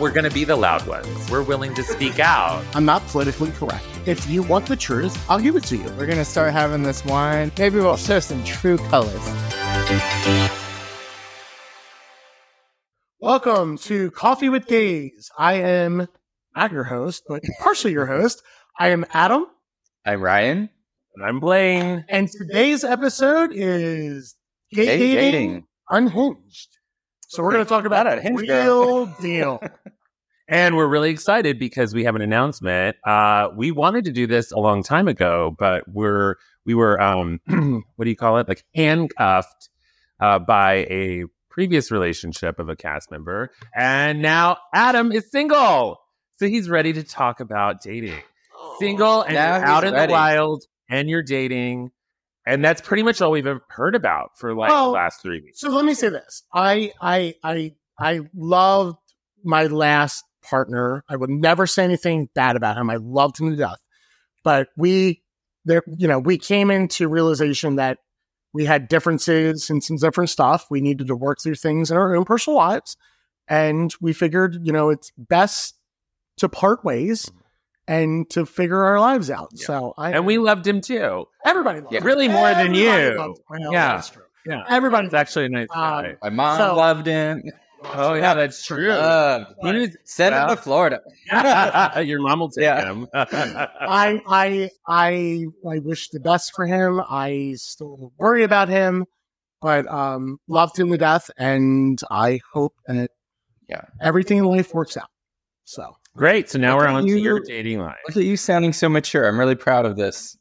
We're going to be the loud ones. We're willing to speak out. I'm not politically correct. If you want the truth, I'll give it to you. We're going to start having this wine. Maybe we'll show some true colors. Welcome to Coffee with Gays. I am not your host, but partially your host. I am Adam. I'm Ryan. And I'm Blaine. And today's episode is Gay Dating Unhinged. So we're going to talk about a real deal. And we're really excited because we have an announcement. We wanted to do this a long time ago, but we were what do you call it? Like handcuffed by a previous relationship of a cast member. And now Adam is single. So he's ready to talk about dating. Single and Now you're out in ready. the wild and you're dating. And that's pretty much all we've ever heard about for the last 3 weeks. So let me say this. I loved my last partner. I would never say anything bad about him. I loved him to death. But we came into realization that we had differences and some different stuff. We needed to work through things in our own personal lives. And we figured, it's best to part ways and to figure our lives out. Yeah. So and we loved him too. Everybody loved him. Really more than you. Loved him. Well, Yeah. that's true. Yeah. Everybody. It's actually a nice guy. My mom loved him. Oh, yeah, that's true. Send him to Florida. Your mom will take him. I wish the best for him. I still worry about him, but loved him to death, and I hope that everything in life works out. So great. So now we're on to your dating life. Look at you sounding so mature. I'm really proud of this.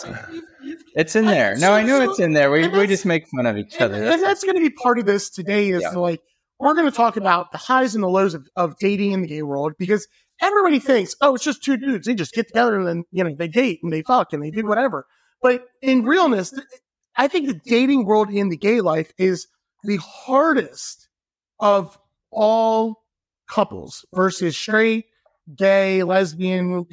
It's in there. No, I know it's in there. We just make fun of each other. That's going to be part of this today. Is like we're going to talk about the highs and the lows of dating in the gay world, because everybody thinks, oh, it's just two dudes. They just get together and then they date and they fuck and they do whatever. But in realness, I think the dating world in the gay life is the hardest of all couples versus straight, gay, lesbian.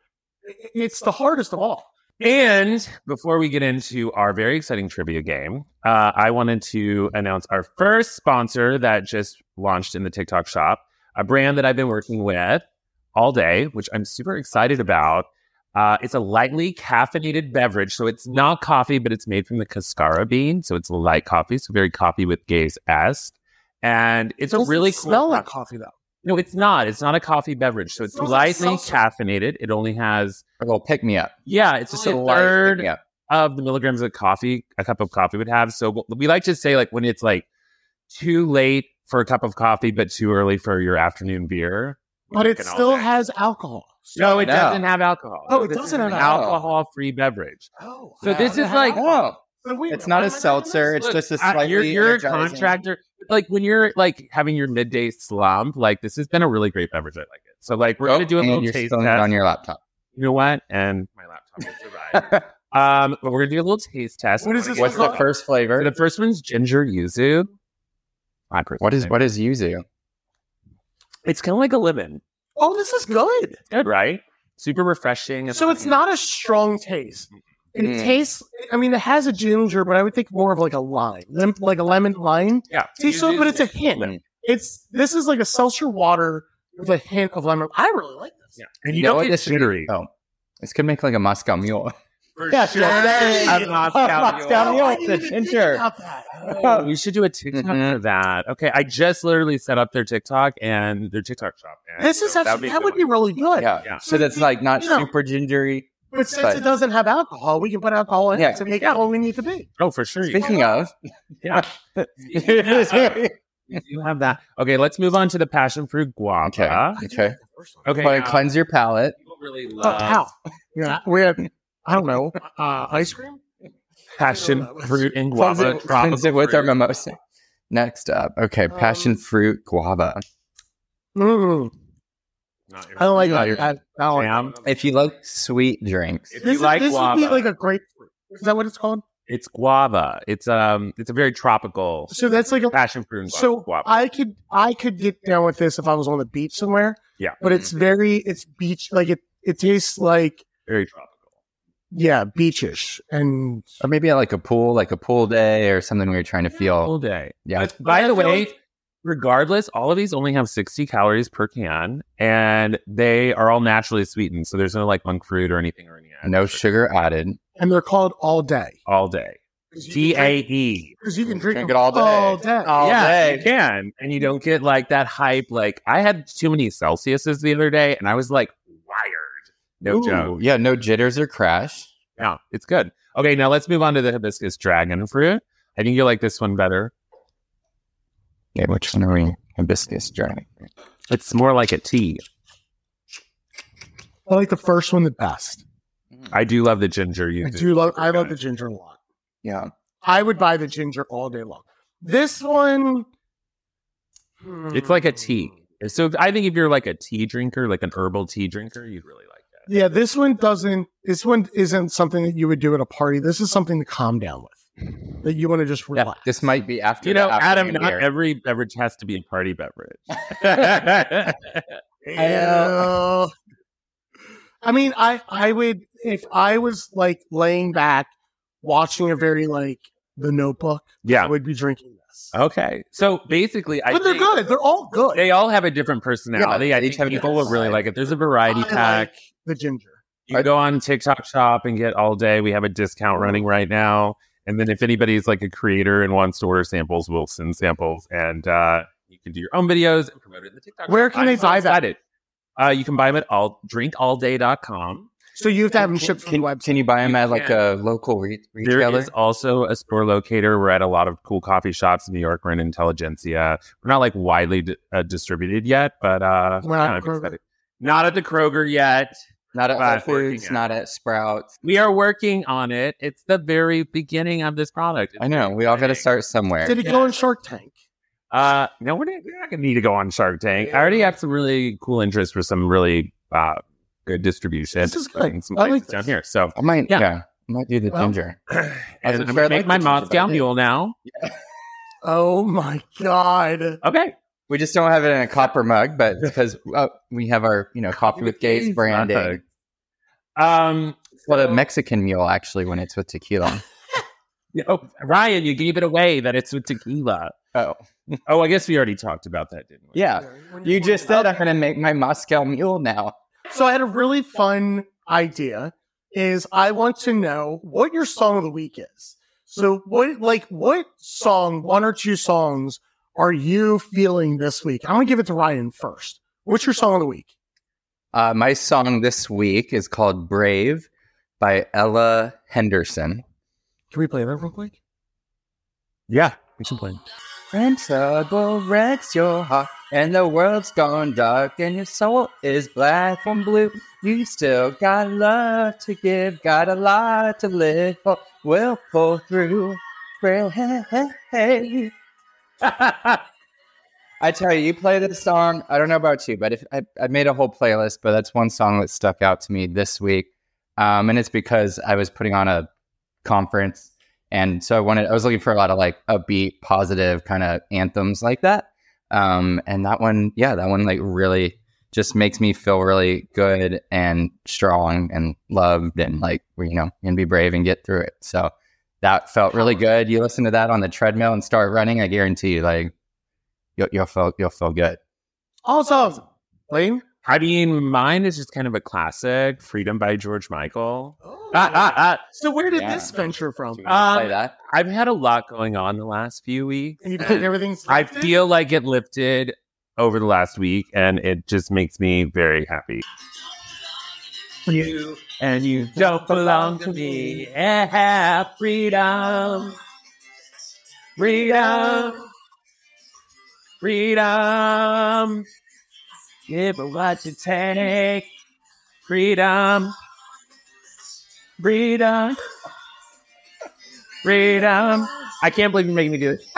It's the hardest of all. And before we get into our very exciting trivia game, I wanted to announce our first sponsor that just launched in the TikTok shop, a brand that I've been working with all day, which I'm super excited about. It's a lightly caffeinated beverage. So it's not coffee, but it's made from the cascara bean. So it's light coffee. So very coffee with gays-esque. And it's a really cool... smell like coffee, though. No, it's not. It's not a coffee beverage. So it's lightly caffeinated. It only has... A little pick-me-up. Yeah, it's just a third pick-me-up of the milligrams of coffee a cup of coffee would have. So we like to say, like, when it's like too late for a cup of coffee, but too early for your afternoon beer. But it still has alcohol. No, it doesn't have alcohol. Oh, it doesn't have an alcohol. alcohol-free beverage. Oh, so this is like... It's not a seltzer. It's just a slightly... You're a contractor. Like, when you're, like, having your midday slump, like, this has been a really great beverage. I like it. So, like, we're going to do a little taste test. On your laptop. You know what? And my laptop will survive. But we're going to do a little taste test. What is this? What's the first flavor? The first one's ginger yuzu. What is yuzu? It's kind of like a lemon. Oh, this is good. Good, right? Super refreshing. So it's not a strong taste. It tastes, it has a ginger, but I would think more of like a lime, like a lemon lime. Yeah. Tastes so, but it's a hint. This is like a seltzer water with a hint of lemon. I really like this. Yeah. And you don't get jittery. Oh, this could make like a Moscow Mule. Yeah, sure. Moscow Mule. It's a ginger. Oh, we should do a TikTok for that. Okay, I just literally set up their TikTok and their TikTok shop. This is actually, that would be really good. Yeah. So that's like not super gingery. But since it doesn't have alcohol, we can put alcohol in it to make it all we need to be. Oh, for sure. Speaking of, you have that. Okay, let's move on to the passion fruit guava. Okay. Okay. Cleanse your palate. People really love how? Yeah, we have, I don't know, ice cream? Passion fruit and guava. Cleanse it with our mimosa. Next up, passion fruit guava. I don't like that. If you like sweet drinks, if you like guava, would be like a grapefruit. Is that what it's called? It's guava. It's a very tropical. So that's like a passion fruit. And so guava. I could get down with this if I was on the beach somewhere. Yeah, but it's beach, like it tastes like very tropical. Yeah, beachish, and or maybe at like a pool day or something where you're trying to feel pool day. Yeah. But by the way, regardless, all of these only have 60 calories per can, and they are all naturally sweetened. So there's no like monk fruit or anything or any No sugar added. And they're called All Day. all day. DAE. Because you can drink Drink them it all day. All day. All day. You can, and you don't get like that hype. Like I had too many Celsiuses the other day, and I was like wired. No Ooh, joke. yeah, no jitters or crash. Yeah, it's good. Okay, now let's move on to the hibiscus dragon fruit. I think you like this one better. Yeah, which one are we? Hibiscus dragon. It's more like a tea. I like the first one the best. I do love the ginger. I love the ginger a lot. Yeah. I would buy the ginger all day long. This one, It's like a tea. So I think if you're like a tea drinker, like an herbal tea drinker, you'd really like that. Yeah, this one isn't something that you would do at a party. This is something to calm down with. That you want to just relax. This might be after. You know, the Adam, afternoon not beer. every beverage has to be a party beverage. I mean, I would, if I was like laying back watching a very like The Notebook, Yeah. I would be drinking this. Okay. So basically, But they're good. They're all good. They all have a different personality. Yeah, I they think each have a people different will really vibe. like it. There's a variety I pack. like the ginger. You can go on TikTok shop and get all day. We have a discount running right now. And then if anybody's like a creator and wants to order samples, we'll send samples. And you can do your own videos and promote it in the TikTok Where shop. can they I'm so buy that? excited. You can buy them at drinkalday.com. So you have to have them shipped from the website. Can you buy them You at like can. a local There retailer? is also a store locator. We're at a lot of cool coffee shops in New York. We're in Intelligentsia. We're not like widely distributed yet, but We're not kind at of Kroger. excited. Not at the Kroger yet. Not at But Whole working Foods, at not at Sprouts. We are working on it. It's the very beginning of this product. I know. We all got to start somewhere. Did it go in Shark Tank? No, we're not going to need to go on Shark Tank. I already have some really cool interest for some really good distribution. This is good. in some I like places this. down here. So, I might, Yeah. yeah. I might do the Well, ginger. and I'm I'm sure going I'd to make like my the ginger, Moscow but I did. Mule now. Oh my God. Okay. We just don't have it in a copper mug, but because we have our, coffee with Gaze branding. Um, Well, the Mexican mule actually when it's with tequila. Ryan, you gave it away that it's with tequila. Oh, Oh, I guess we already talked about that, didn't we? yeah. You just said I'm going to make my Moscow Mule now. So I had a really fun idea. Is I want to know what your song of the week is. So what song, one or two songs, are you feeling this week? I'm gonna give it to Ryan first. What's your song of the week? My song this week is called Brave by Ella Henderson. Can we play that real quick? Yeah, we can play. When trouble wrecks your heart and the world's gone dark and your soul is black and blue, you still got love to give, got a lot to live for. We'll pull through. Hey. I tell you, you play this song. I don't know about you, but if I made a whole playlist, but that's one song that stuck out to me this week, and it's because I was putting on a conference. And so I was looking for a lot of like upbeat, positive kind of anthems like that. And that one like really just makes me feel really good and strong and loved and like, and be brave and get through it. So that felt really good. You listen to that on the treadmill and start running. I guarantee you, like you'll feel good. Awesome. Lane? I mean, mine is just kind of a classic, "Freedom" by George Michael. So where did Yeah. this venture from? Do you want to play that? I've had a lot going on the last few weeks. And you think everything's I lifted? feel like it lifted over the last week, and it just makes me very happy. You and you don't belong to me. Have freedom, freedom, freedom. Give it what you take. Freedom, freedom, freedom. I can't believe you're making me do it.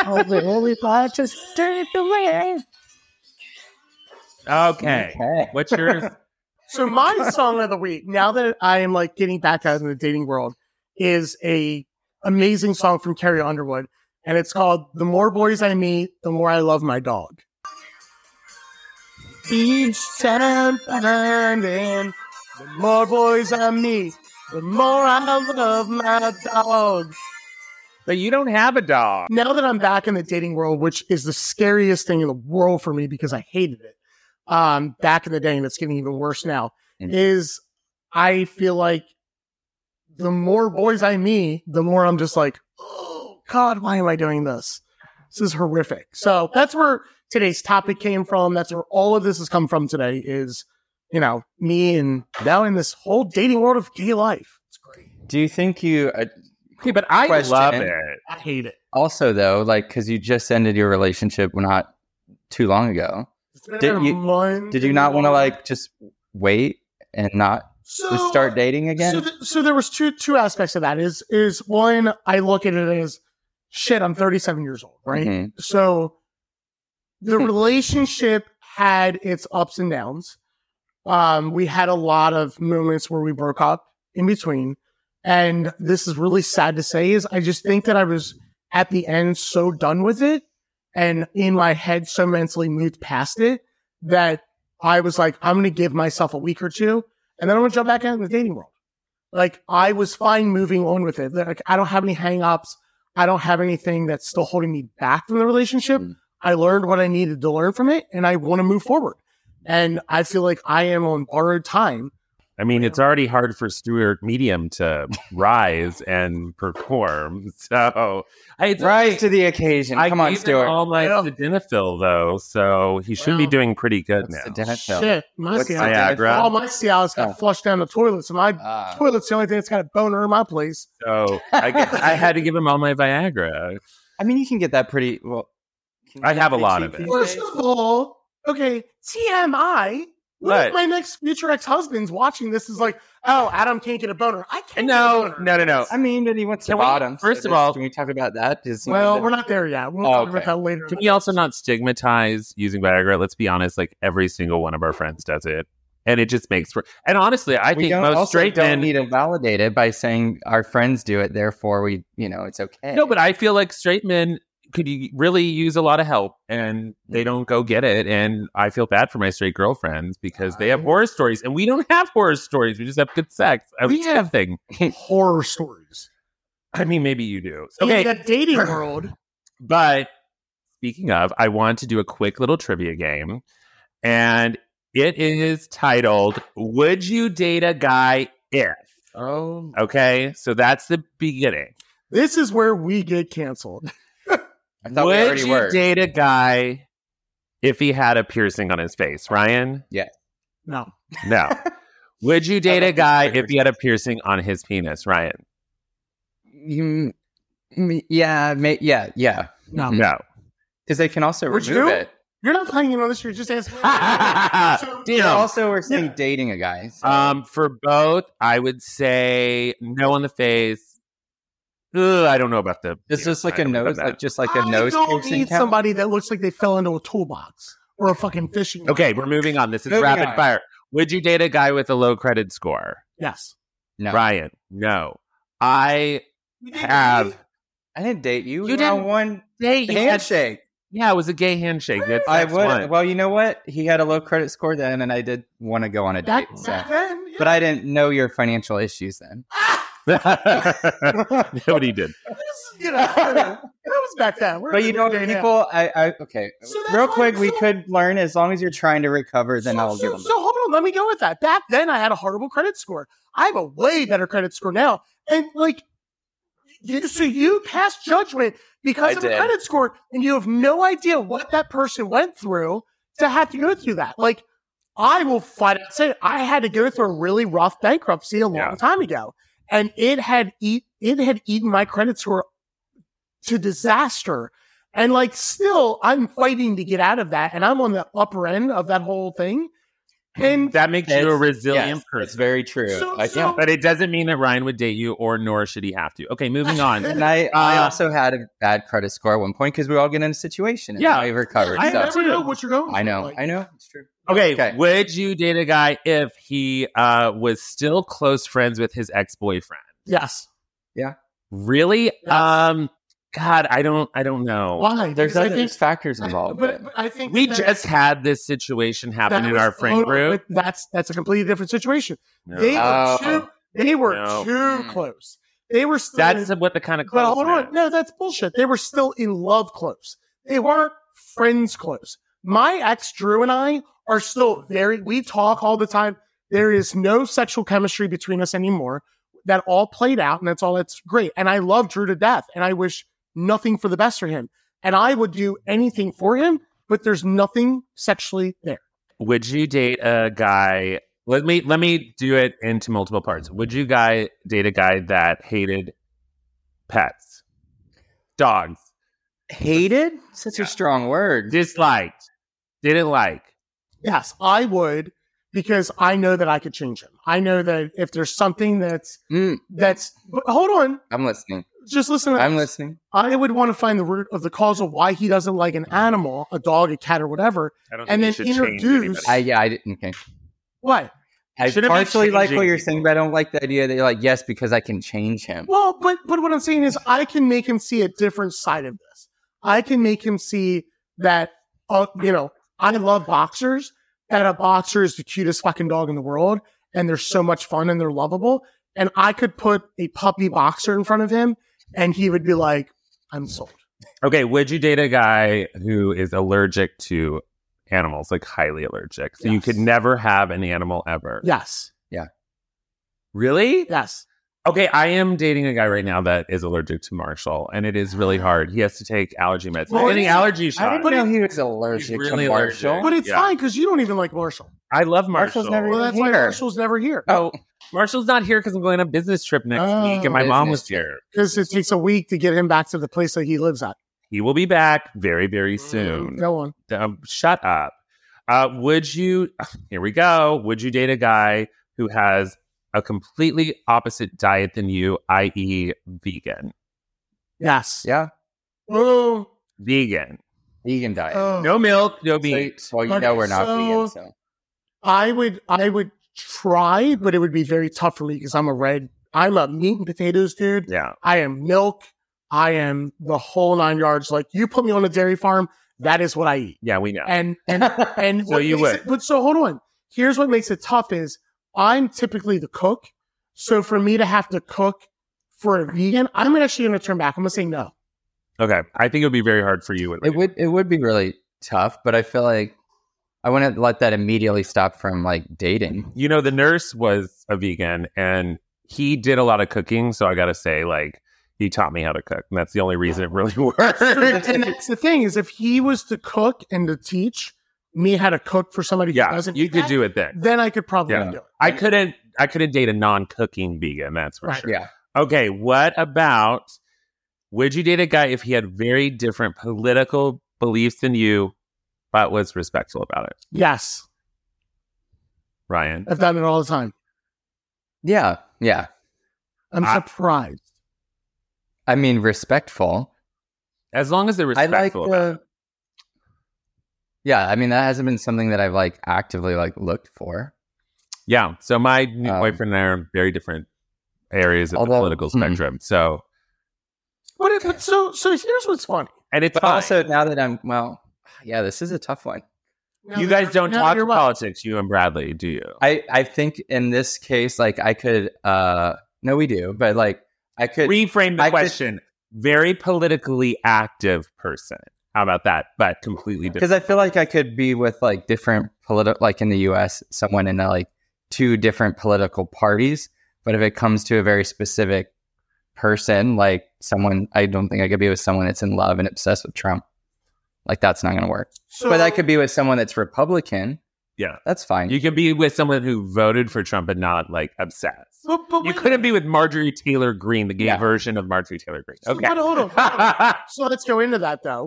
Okay. What's yours? So my song of the week, now that I am like getting back out in the dating world, is a amazing song from Carrie Underwood, and it's called "The More Boys I Meet, the More I Love My Dog." Each time finding the more boys I meet, the more I love my dog. But you don't have a dog. Now that I'm back in the dating world, which is the scariest thing in the world for me because I hated it back in the day, and it's getting even worse now, is I feel like the more boys I meet, the more I'm just like, oh, God, why am I doing this? This is horrific. So that's where today's topic came from. That's where all of this has come from today is, me and now in this whole dating world of gay life. It's great. Do you think you... Okay, but I love it. I hate it. Also, though, because you just ended your relationship not too long ago, did you not want to just wait and not start dating again? So there was two aspects of that. Is one, I look at it as shit. I'm 37 years old, right? Mm-hmm. So the relationship had its ups and downs. We had a lot of moments where we broke up in between. And this is really sad to say is I just think that I was at the end so done with it and in my head so mentally moved past it that I was like, I'm going to give myself a week or two and then I'm going to jump back out in the dating world. Like I was fine moving on with it. Like I don't have any hang-ups. I don't have anything that's still holding me back from the relationship. I learned what I needed to learn from it and I want to move forward. And I feel like I am on borrowed time. I mean, it's already hard for Stuart Medium to rise and perform. So rise to the occasion. Come on, Stuart. All my sildenafil though, so he should be doing pretty good now. Shit, my Viagra. All my Cialis got flushed down the toilet, so my toilet's the only thing that's got a boner in my place. So I had to give him all my Viagra. I mean, you can get that pretty well. I have a lot of it. First of all, okay, TMI. What if my next future ex-husband's watching this is like, oh, Adam can't get a boner. I can't get a boner. No. I mean, but he wants to bottom. First of all, can we talk about that? We're not there yet. We'll talk about that later. Can we also not stigmatize using Viagra? Let's be honest, every single one of our friends does it. And it just makes for... And honestly, I think most straight men... need to validate it by saying our friends do it, therefore we, it's okay. No, but I feel like straight men could really use a lot of help and they don't go get it. And I feel bad for my straight girlfriends because they have horror stories and we don't have horror stories. We just have good sex. We have horror stories. I mean, maybe you do. Okay. In the dating world. But speaking of, I want to do a quick little trivia game and it is titled, Would You Date a Guy If? Oh. Okay. So that's the beginning. This is where we get canceled. I thought Would you date a guy if he had a piercing on his face, Ryan? Yeah. No. Would you date a guy if he had a piercing on his penis, Ryan? Yeah. No. Because they can also remove it. You're not playing on this. You're just asking. Also, we're saying dating a guy. So. For both, I would say no on the face. I don't know about the... It's just like a nose, a nose piercing. I don't need somebody that looks like they fell into a toolbox or a fucking fishing. Okay, we're moving on. This is rapid fire. Would you date a guy with a low credit score? Yes. No. Ryan, no. I didn't date you. You didn't one date handshake. Yeah, it was a gay handshake. I would. One. Well, you know what? He had a low credit score then, and I did want to go on a date. Then, yeah. But I didn't know your financial issues then. Nobody did. That was back then. But people, okay. So real quick, we could learn as long as you're trying to recover, then I'll give them. So hold on, let me go with that. Back then, I had a horrible credit score. I have a way better credit score now. And so you pass judgment because of a credit score, and you have no idea what that person went through to have to go through that. I will flat out say I had to go through a really rough bankruptcy a long time ago. And it had eaten my credit score to disaster. And still, I'm fighting to get out of that. And I'm on the upper end of that whole thing. And that makes you a resilient person. It's very true. But it doesn't mean that Ryan would date you, nor should he have to. Okay, moving on. And I also had a bad credit score at one point because we all get in a situation. And I recovered. I never know what you're going. I know. It's true. Okay, would you date a guy if he was still close friends with his ex-boyfriend? Yes. Yeah. Really? Yes. God, I don't know. Why? There's factors involved. But I think we just had this situation happen in our friend group. That's a completely different situation. No. They were too close. They were still. That's what the kind of close. But hold on, no, that's bullshit. They were still in love close. They weren't friends close. My ex Drew and I are still we talk all the time. There is no sexual chemistry between us anymore. That all played out, and that's great. And I love Drew to death, and I wish nothing for the best for him. And I would do anything for him, but there's nothing sexually there. Would you date a guy? Let me do it into multiple parts. Would you date a guy that hated pets, dogs, Hated? Such a strong word. disliked, didn't like? Yes, I would, because I know that I could change him. I know that if there's something but hold on, I'm listening. just listen. I'm listening. I would want to find the root of the cause of why he doesn't like an animal, a dog, a cat, or whatever, I don't and then think you should change introduce. anybody. I didn't. Okay. What? I Shouldn't be partially like what changing you're saying, but I don't like the idea that you're like, yes, because I can change him. Well, but what I'm saying is, I can make him see a different side of this. I can make him see that, I love boxers. That a boxer is the cutest fucking dog in the world, and they're so much fun and they're lovable. And I could put a puppy boxer in front of him, and he would be like, "I'm sold." Okay, would you date a guy who is allergic to animals, like highly allergic? So you Yes. could never have an animal ever. Yes. Really? Yes. Okay, I am dating a guy right now that is allergic to Marshall, and it is really hard. He has to take allergy meds. Well, He's getting it's- allergy I shots. didn't know he was allergic He's really to Marshall. allergic. But it's Yeah. fine because you don't even like Marshall. I love Marshall. Marshall's never Well, that's why Here. Marshall's never here. Oh, Marshall's not here because I'm going on a business trip next Oh, week, and my mom was business trip. here. Because it takes a week to get him back to the place that he lives at. He will be back very, very soon. Go on. Shut up. Would you? Here we go. Would you date a guy who has a completely opposite diet than you, i.e., vegan? Yes. Yeah. Oh. Vegan. Vegan diet. Oh. No milk, no meat. So you Okay, know we're not so- vegan, so. I would try, but it would be very tough for me because I'm a meat and potatoes dude. Yeah. I am milk. I am the whole 9 yards. Like, you put me on a dairy farm, that is what I eat. Yeah, we know. And So you would. But so hold on. Here's what makes it tough is I'm typically the cook. So for me to have to cook for a vegan, I'm actually going to turn back. I'm going to say no. Okay. I think it would be very hard for you. It would be really tough, but I feel like I wouldn't let that immediately stop from like dating. You know, the nurse was a vegan, and he did a lot of cooking. So I got to say, like, he taught me how to cook. And that's the only reason it really worked. And that's the thing is, if he was to cook and to teach me how to cook for somebody who Yeah, doesn't you eat could that, do it then. then I could probably Yeah. do it. I couldn't date a non-cooking vegan, that's for Right. sure. Yeah. Okay, what about, would you date a guy if he had very different political beliefs than you, but was respectful about it? Yes. Ryan? I've done it all the time. Yeah. Yeah. I'm surprised. I mean, respectful. As long as they're I like respectful about it. Yeah, I mean, that hasn't been something that I've like actively like looked for. Yeah, so my new Um, boyfriend and I are in very different areas of the although- political spectrum. So, But so here's what's funny. and it's But fine. also now that yeah, this is a tough one. You guys don't Now talk you're what? politics, you and Bradley, do you? I think in this case, like I could no, we do, but like I could Reframe the I could- question. Very politically active person. How about that? But completely different. because I feel like I could be with like different like in the US, someone in like two different political parties. But if it comes to a very specific person, like someone, I don't think I could be with someone that's in love and obsessed with Trump. Like that's not going to work. So, But I could be with someone that's Republican. Yeah. That's fine. You can be with someone who voted for Trump but not like obsessed. But You wait, couldn't be with Marjorie Taylor Greene, the gay Yeah. version of Marjorie Taylor Greene. so- Okay. but hold on. So let's go into that though.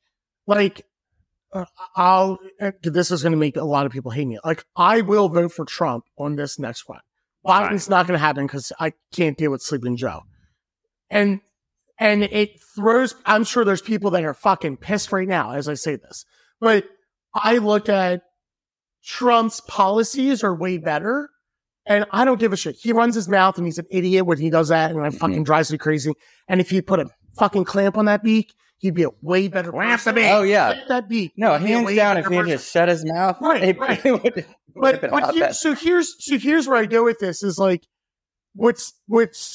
This is going to make a lot of people hate me. Like, I will vote for Trump on this next one. Biden's not going to happen because I can't deal with Sleeping Joe. And it throws, I'm sure there's people that are fucking pissed right now as I say this, but I look at Trump's policies are way better. And I don't give a shit. He runs his mouth and he's an idiot when he does that. And it fucking drives me crazy. And if he put a fucking clamp on that beak, he'd be a way better Clamp the person. beak. Oh yeah. Clamp that beak. No, He'd be a hands way down. If better he had person. just shut his mouth, Right, it right. would have been a lot better. So here's where I go with this is like,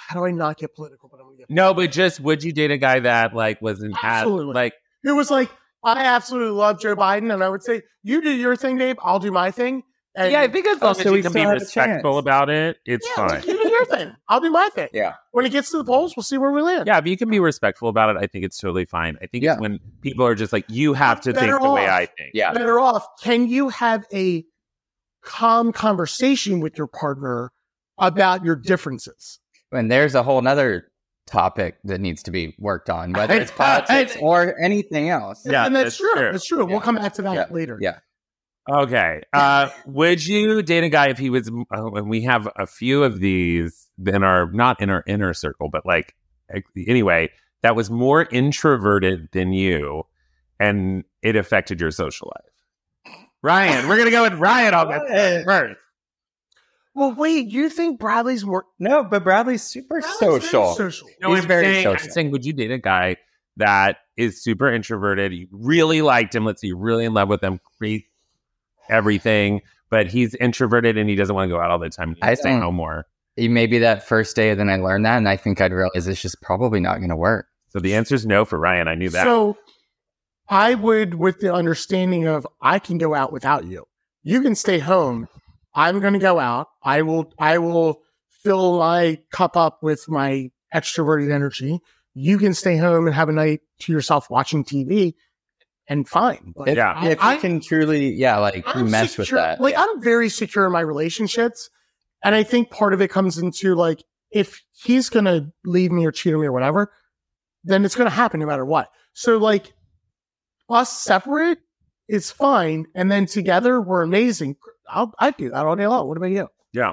how do I not get political? But I'm gonna get No, but just would you date a guy that like wasn't Absolutely. like it was like I absolutely love Joe Biden, and I would say you do your thing, Dave. I'll do my thing. And yeah, I think as long as so we you can still be have a respectful chance. about it, it's yeah, fine. you do your thing. I'll do my thing. Yeah. When it gets to the polls, we'll see where we land. Yeah, if you can be respectful about it, I think it's totally fine. I think Yeah. it's when people are just like, you have to think Better the way off. I think. Yeah. Better off. Can you have a calm conversation with your partner about your differences? And there's a whole nother topic that needs to be worked on, whether it's politics or anything else. Yeah, and that's that's true. true. That's true. We'll come back to that later. Yeah. Okay. Would you date a guy if he was, and we have a few of these not in our inner circle, but like, anyway, that was more introverted than you and it affected your social life? Ryan, we're going to go with Ryan on this first. Well, wait. You think Bradley's more No, but Bradley's super social. social. No, He's I'm very saying, social. I'm saying, would you date a guy that is super introverted? You really liked him. Let's say you're really in love with him. Great, everything. But he's introverted and he doesn't want to go out all the time. I He's stay don't- home more. Maybe that first day, then I learned that, and I think I'd realize it's just probably not going to work. So the answer is no for Ryan. I knew that. So I would, with the understanding of I can go out without you. You can stay home. I'm going to go out. I will fill my cup up with my extroverted energy. You can stay home and have a night to yourself watching TV, and fine. Like, Yeah. If you can truly, I'm mess secure, with that. Like I'm very secure in my relationships, and I think part of it comes into like if he's going to leave me or cheat on me or whatever, then it's going to happen no matter what. So like us separate is fine, and then together we're amazing. I'd do that all day long. What about you? Yeah.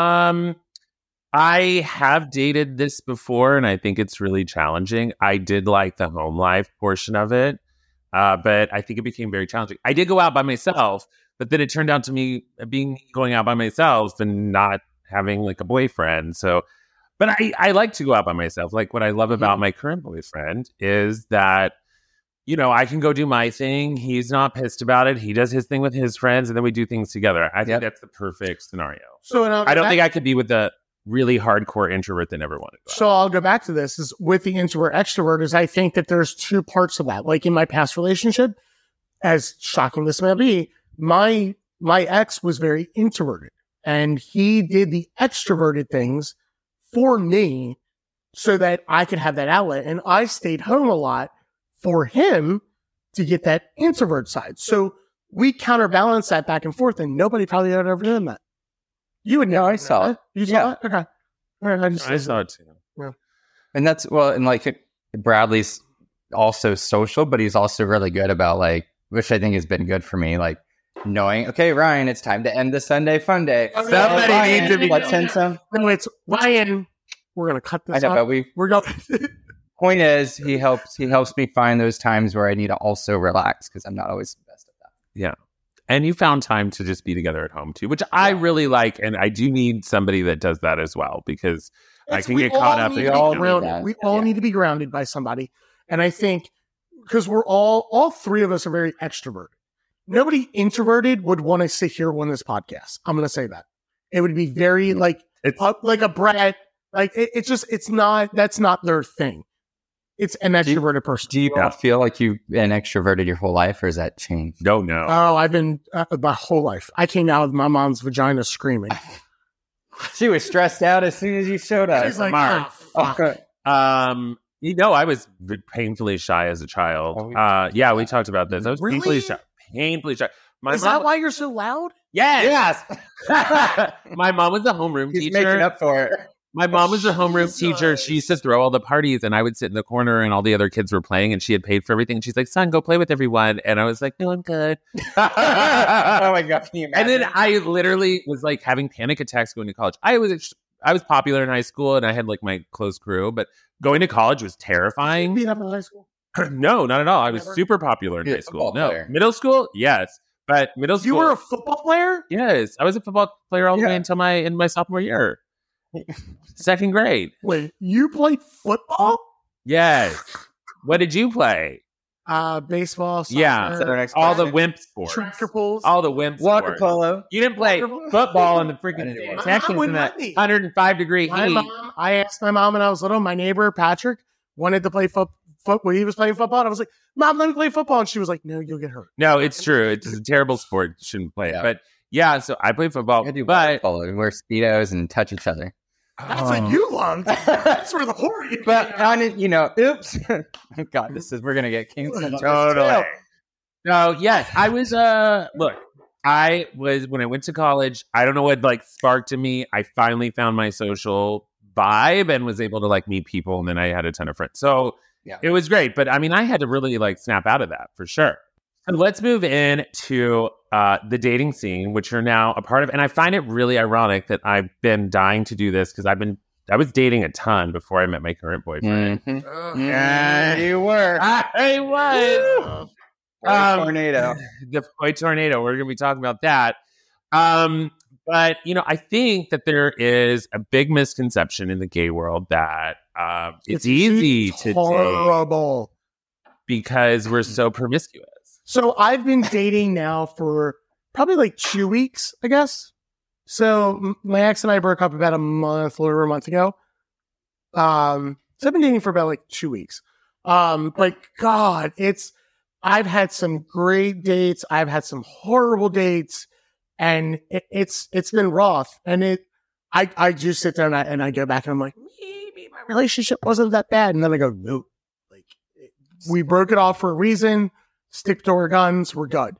I have dated this before, and I think it's really challenging. I did like the home life portion of it, but I think it became very challenging. I did go out by myself, but then it turned out to me going out by myself and not having like a boyfriend. So, but I like to go out by myself. Like what I love about my current boyfriend is that, you know, I can go do my thing. He's not pissed about it. He does his thing with his friends, and then we do things together. I think that's the perfect scenario. So I don't think I could be with the really hardcore introvert that never wanted to go out. So I'll go back to this is with the introvert extrovert is I think that there's two parts of that. Like in my past relationship, as shocking this may be, my ex was very introverted and he did the extroverted things for me so that I could have that outlet. And I stayed home a lot for him to get that introvert side. So we counterbalance that back and forth, and nobody probably had ever done that. You would know. I saw it. You saw Yeah. it? Okay. All right, I saw it too. And that's, Bradley's also social, but he's also really good about which I think has been good for me, knowing, okay, Ryan, it's time to end the Sunday fun day. Somebody Ryan, needs to be- let's send some. No, it's Ryan. We're gonna cut I this know, off. but We're going. point is, he helps me find those times where I need to also relax because I'm not always the best at that. Yeah. And you found time to just be together at home too, which I really like. And I do need somebody that does that as well because I can get caught up. We in all, need grounded. that. We all Yeah. need to be grounded by somebody. And I think because we're all three of us are very extroverted. Nobody introverted would want to sit here on this podcast. I'm going to say that. It would be very It's like a Brett. It's not, that's not their thing. It's an extroverted person. Do you all feel like you've been extroverted your whole life, or has that changed? no. Oh, I've been my whole life. I came out of my mom's vagina screaming. She was stressed out as soon as you showed up. She's like, Mark. "Oh, fuck." Okay. I was painfully shy as a child. Oh, Yeah, we talked about this. I was Really? painfully shy. My Is mom, that why you're so loud? yes. My mom was a homeroom He's making teacher. up for it. My mom was a homeroom Jesus. teacher. She used to throw all the parties, and I would sit in the corner, and all the other kids were playing, and she had paid for everything. And she's like, "Son, go play with everyone." And I was like, "No, I'm good." Oh my god! Can you And then imagine? I literally was like having panic attacks going to college. I was popular in high school, and I had like my close crew, but going to college was terrifying. Beat up in high school. No, not at all. I was Never? super popular in You're a high school. football No, player. middle school, yes, but middle school. You were a football player? yes, I was a football player all the Yeah. way until my sophomore year, second grade. Wait, you played football? Yes. What did you play? Baseball, soccer, Yeah, all the wimp sports, tractor pulls, all the wimp water sports. polo. You didn't play football in the freaking Texas in that 105 degree heat. I asked my mom when I was little. My neighbor Patrick wanted to play football when he was playing football. And I was like, "Mom, let me play football," and she was like, "No, you'll get hurt." No, it's true. It's a terrible sport. You shouldn't play it. Yeah. But yeah, so I play football. I do water But polo. We wear Speedos and touch each other. That's what you loved. That's where the horror. But on it, oops. God, we're gonna get canceled. totally. No, yes, I was. Look, I was when I went to college. I don't know what like sparked in me. I finally found my social vibe and was able to like meet people, and then I had a ton of friends. So yeah, it was great. But I mean, I had to really like snap out of that for sure. So let's move in to the dating scene, which you're now a part of. And I find it really ironic that I've been dying to do this because I was dating a ton before I met my current boyfriend. Mm-hmm. Yeah, you were. I was. Tornado. The boy tornado. We're going to be talking about that. But, I think that there is a big misconception in the gay world that it's easy to horrible date because we're so promiscuous. So I've been dating now for probably like 2 weeks, I guess. So my ex and I broke up about a little over a month ago. So I've been dating for about like 2 weeks. But God, I've had some great dates. I've had some horrible dates, and it's been rough. And I just sit there and I go back and I'm like, maybe my relationship wasn't that bad. And then I go, no, like we broke it off for a reason. Stick to our guns. We're good.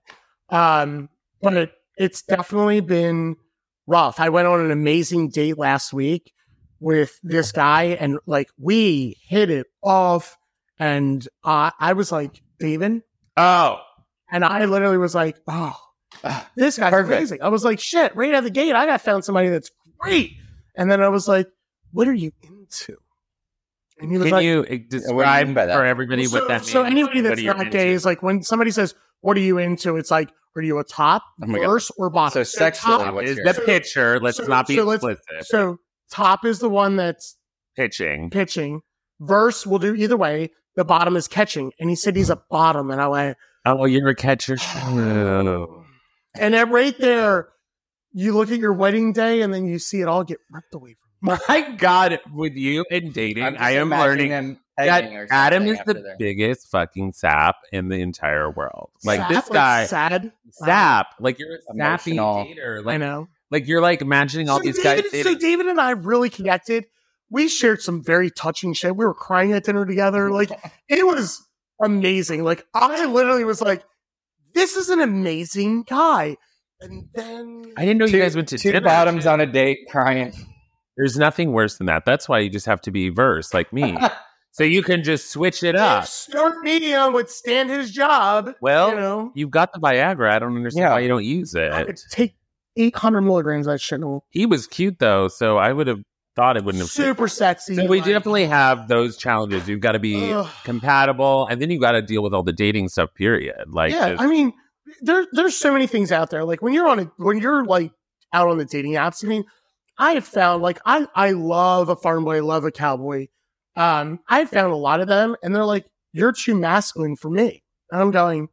But it's definitely been rough. I went on an amazing date last week with this guy, and like we hit it off. And I was like, David. Oh. And I literally was like, oh, this guy's amazing. I was like, shit, right out of the gate, I got found somebody that's great. And then I was like, what are you into? And he was Can you describe for everybody what that means? So anybody that's not gay is like, when somebody says, what are you into? It's like, are you a top, verse, or bottom? So sexually, top is the pitcher. Let's not be explicit. So top is the one that's pitching. Verse will do either way. The bottom is catching. And he said he's a bottom. And I went, oh, you're a catcher. Oh. And then right there, you look at your wedding day and then you see it all get ripped away from you. My God, with you and dating, I am learning that Adam is the biggest fucking sap in the entire world. Like sap, this guy, sap. Like you're a sappy dater. Like, I know. Like you're like imagining all these guys. So David and I really connected. We shared some very touching shit. We were crying at dinner together. Like it was amazing. Like I literally was like, "This is an amazing guy." And then I didn't know you guys went to two dinner. Bottoms on a date crying. There's nothing worse than that. That's why you just have to be verse like me, so you can just switch it up. Start medium would stand his job. Well, you've got the Viagra. I don't understand why you don't use it. I could take 800 milligrams. I shouldn't have. He was cute though, so I would have thought it wouldn't have. Super sexy. So we definitely have those challenges. You've got to be compatible, and then you got to deal with all the dating stuff. Period. Like, I mean, there's so many things out there. Like when you're like out on the dating apps. I mean, I have found like I love a farm boy, love a cowboy. I found a lot of them, and they're like, "You're too masculine for me," and I'm going,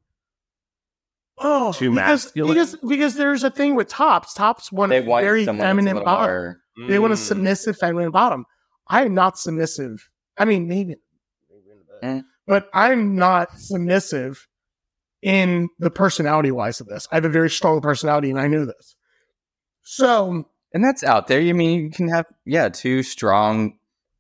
"Oh, too masculine." Because there's a thing with tops. Tops want a very feminine bottom. They want a submissive feminine bottom. I am not submissive. I mean, maybe, but I'm not submissive in the personality wise of this. I have a very strong personality, and I know this. So, and that's out there. You mean you can have two strong,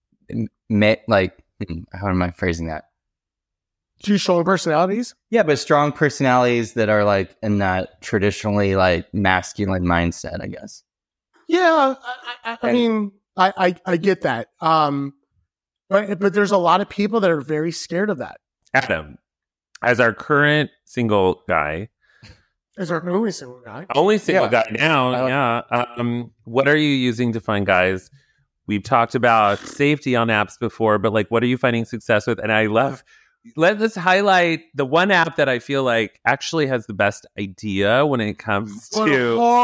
like how am I phrasing that? Two strong personalities. Yeah, but strong personalities that are like in that traditionally like masculine mindset, I guess. Yeah, I mean, I get that. But there's a lot of people that are very scared of that. Adam, as our current single guy. As our only single guy. Only single guy now, what are you using to find guys? We've talked about safety on apps before, but like, what are you finding success with? And let us highlight the one app that I feel like actually has the best idea when it comes to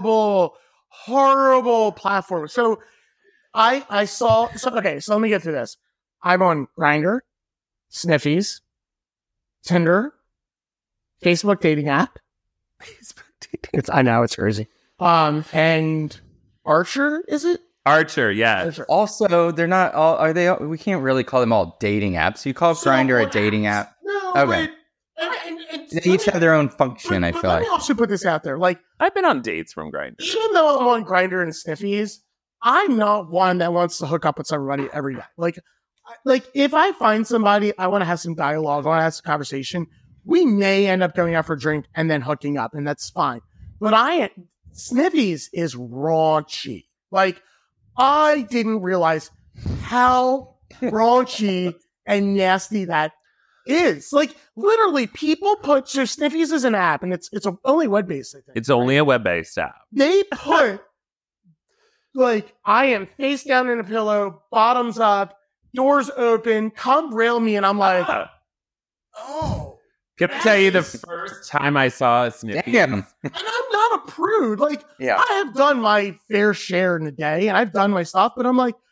horrible platform. So I saw. So let me get through this. I'm on Grindr, Sniffies, Tinder, Facebook dating app. I know it's crazy. And Archer, is it? Archer, yeah. Archer. Also, they're not all. Are they? We can't really call them all dating apps. You call Grindr a dating app. No, Okay. They each have their own function. I feel let like. me also put this out there. Like, I've been on dates from Grindr. even though I'm on Grindr and Sniffies, I'm not one that wants to hook up with somebody every day. Like if I find somebody, I want to have some dialogue, I want to have some conversation. We may end up going out for a drink and then hooking up, and that's fine. But Sniffies is raunchy. Like, I didn't realize how raunchy and nasty that is. Like, literally, people put, so Sniffies is an app, and it's only web-based, I think. It's only a web-based app. They put, like, I am face down in a pillow, bottoms up, doors open, come rail me, and I'm like, oh. Can I tell you the first time I saw a Sniffies? Damn. And I'm not a prude. Like, Yeah. I have done my fair share in a day, and I've done my stuff, but I'm like,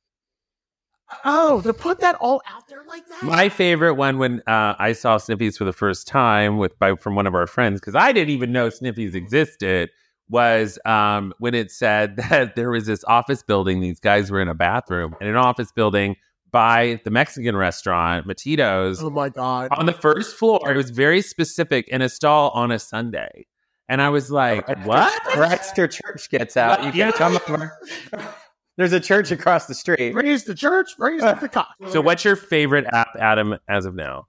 oh, to put that all out there like that? My favorite one when I saw Sniffies for the first time from one of our friends, because I didn't even know Sniffies existed, was when it said that there was this office building. These guys were in a bathroom in an office building by the Mexican restaurant, Matitos. Oh my God. On the first floor. It was very specific, in a stall on a Sunday. And I was like, what? Right after church gets out, you can come over. There's a church across the street. Raise the church, raise the cock. So what's your favorite app, Adam, as of now?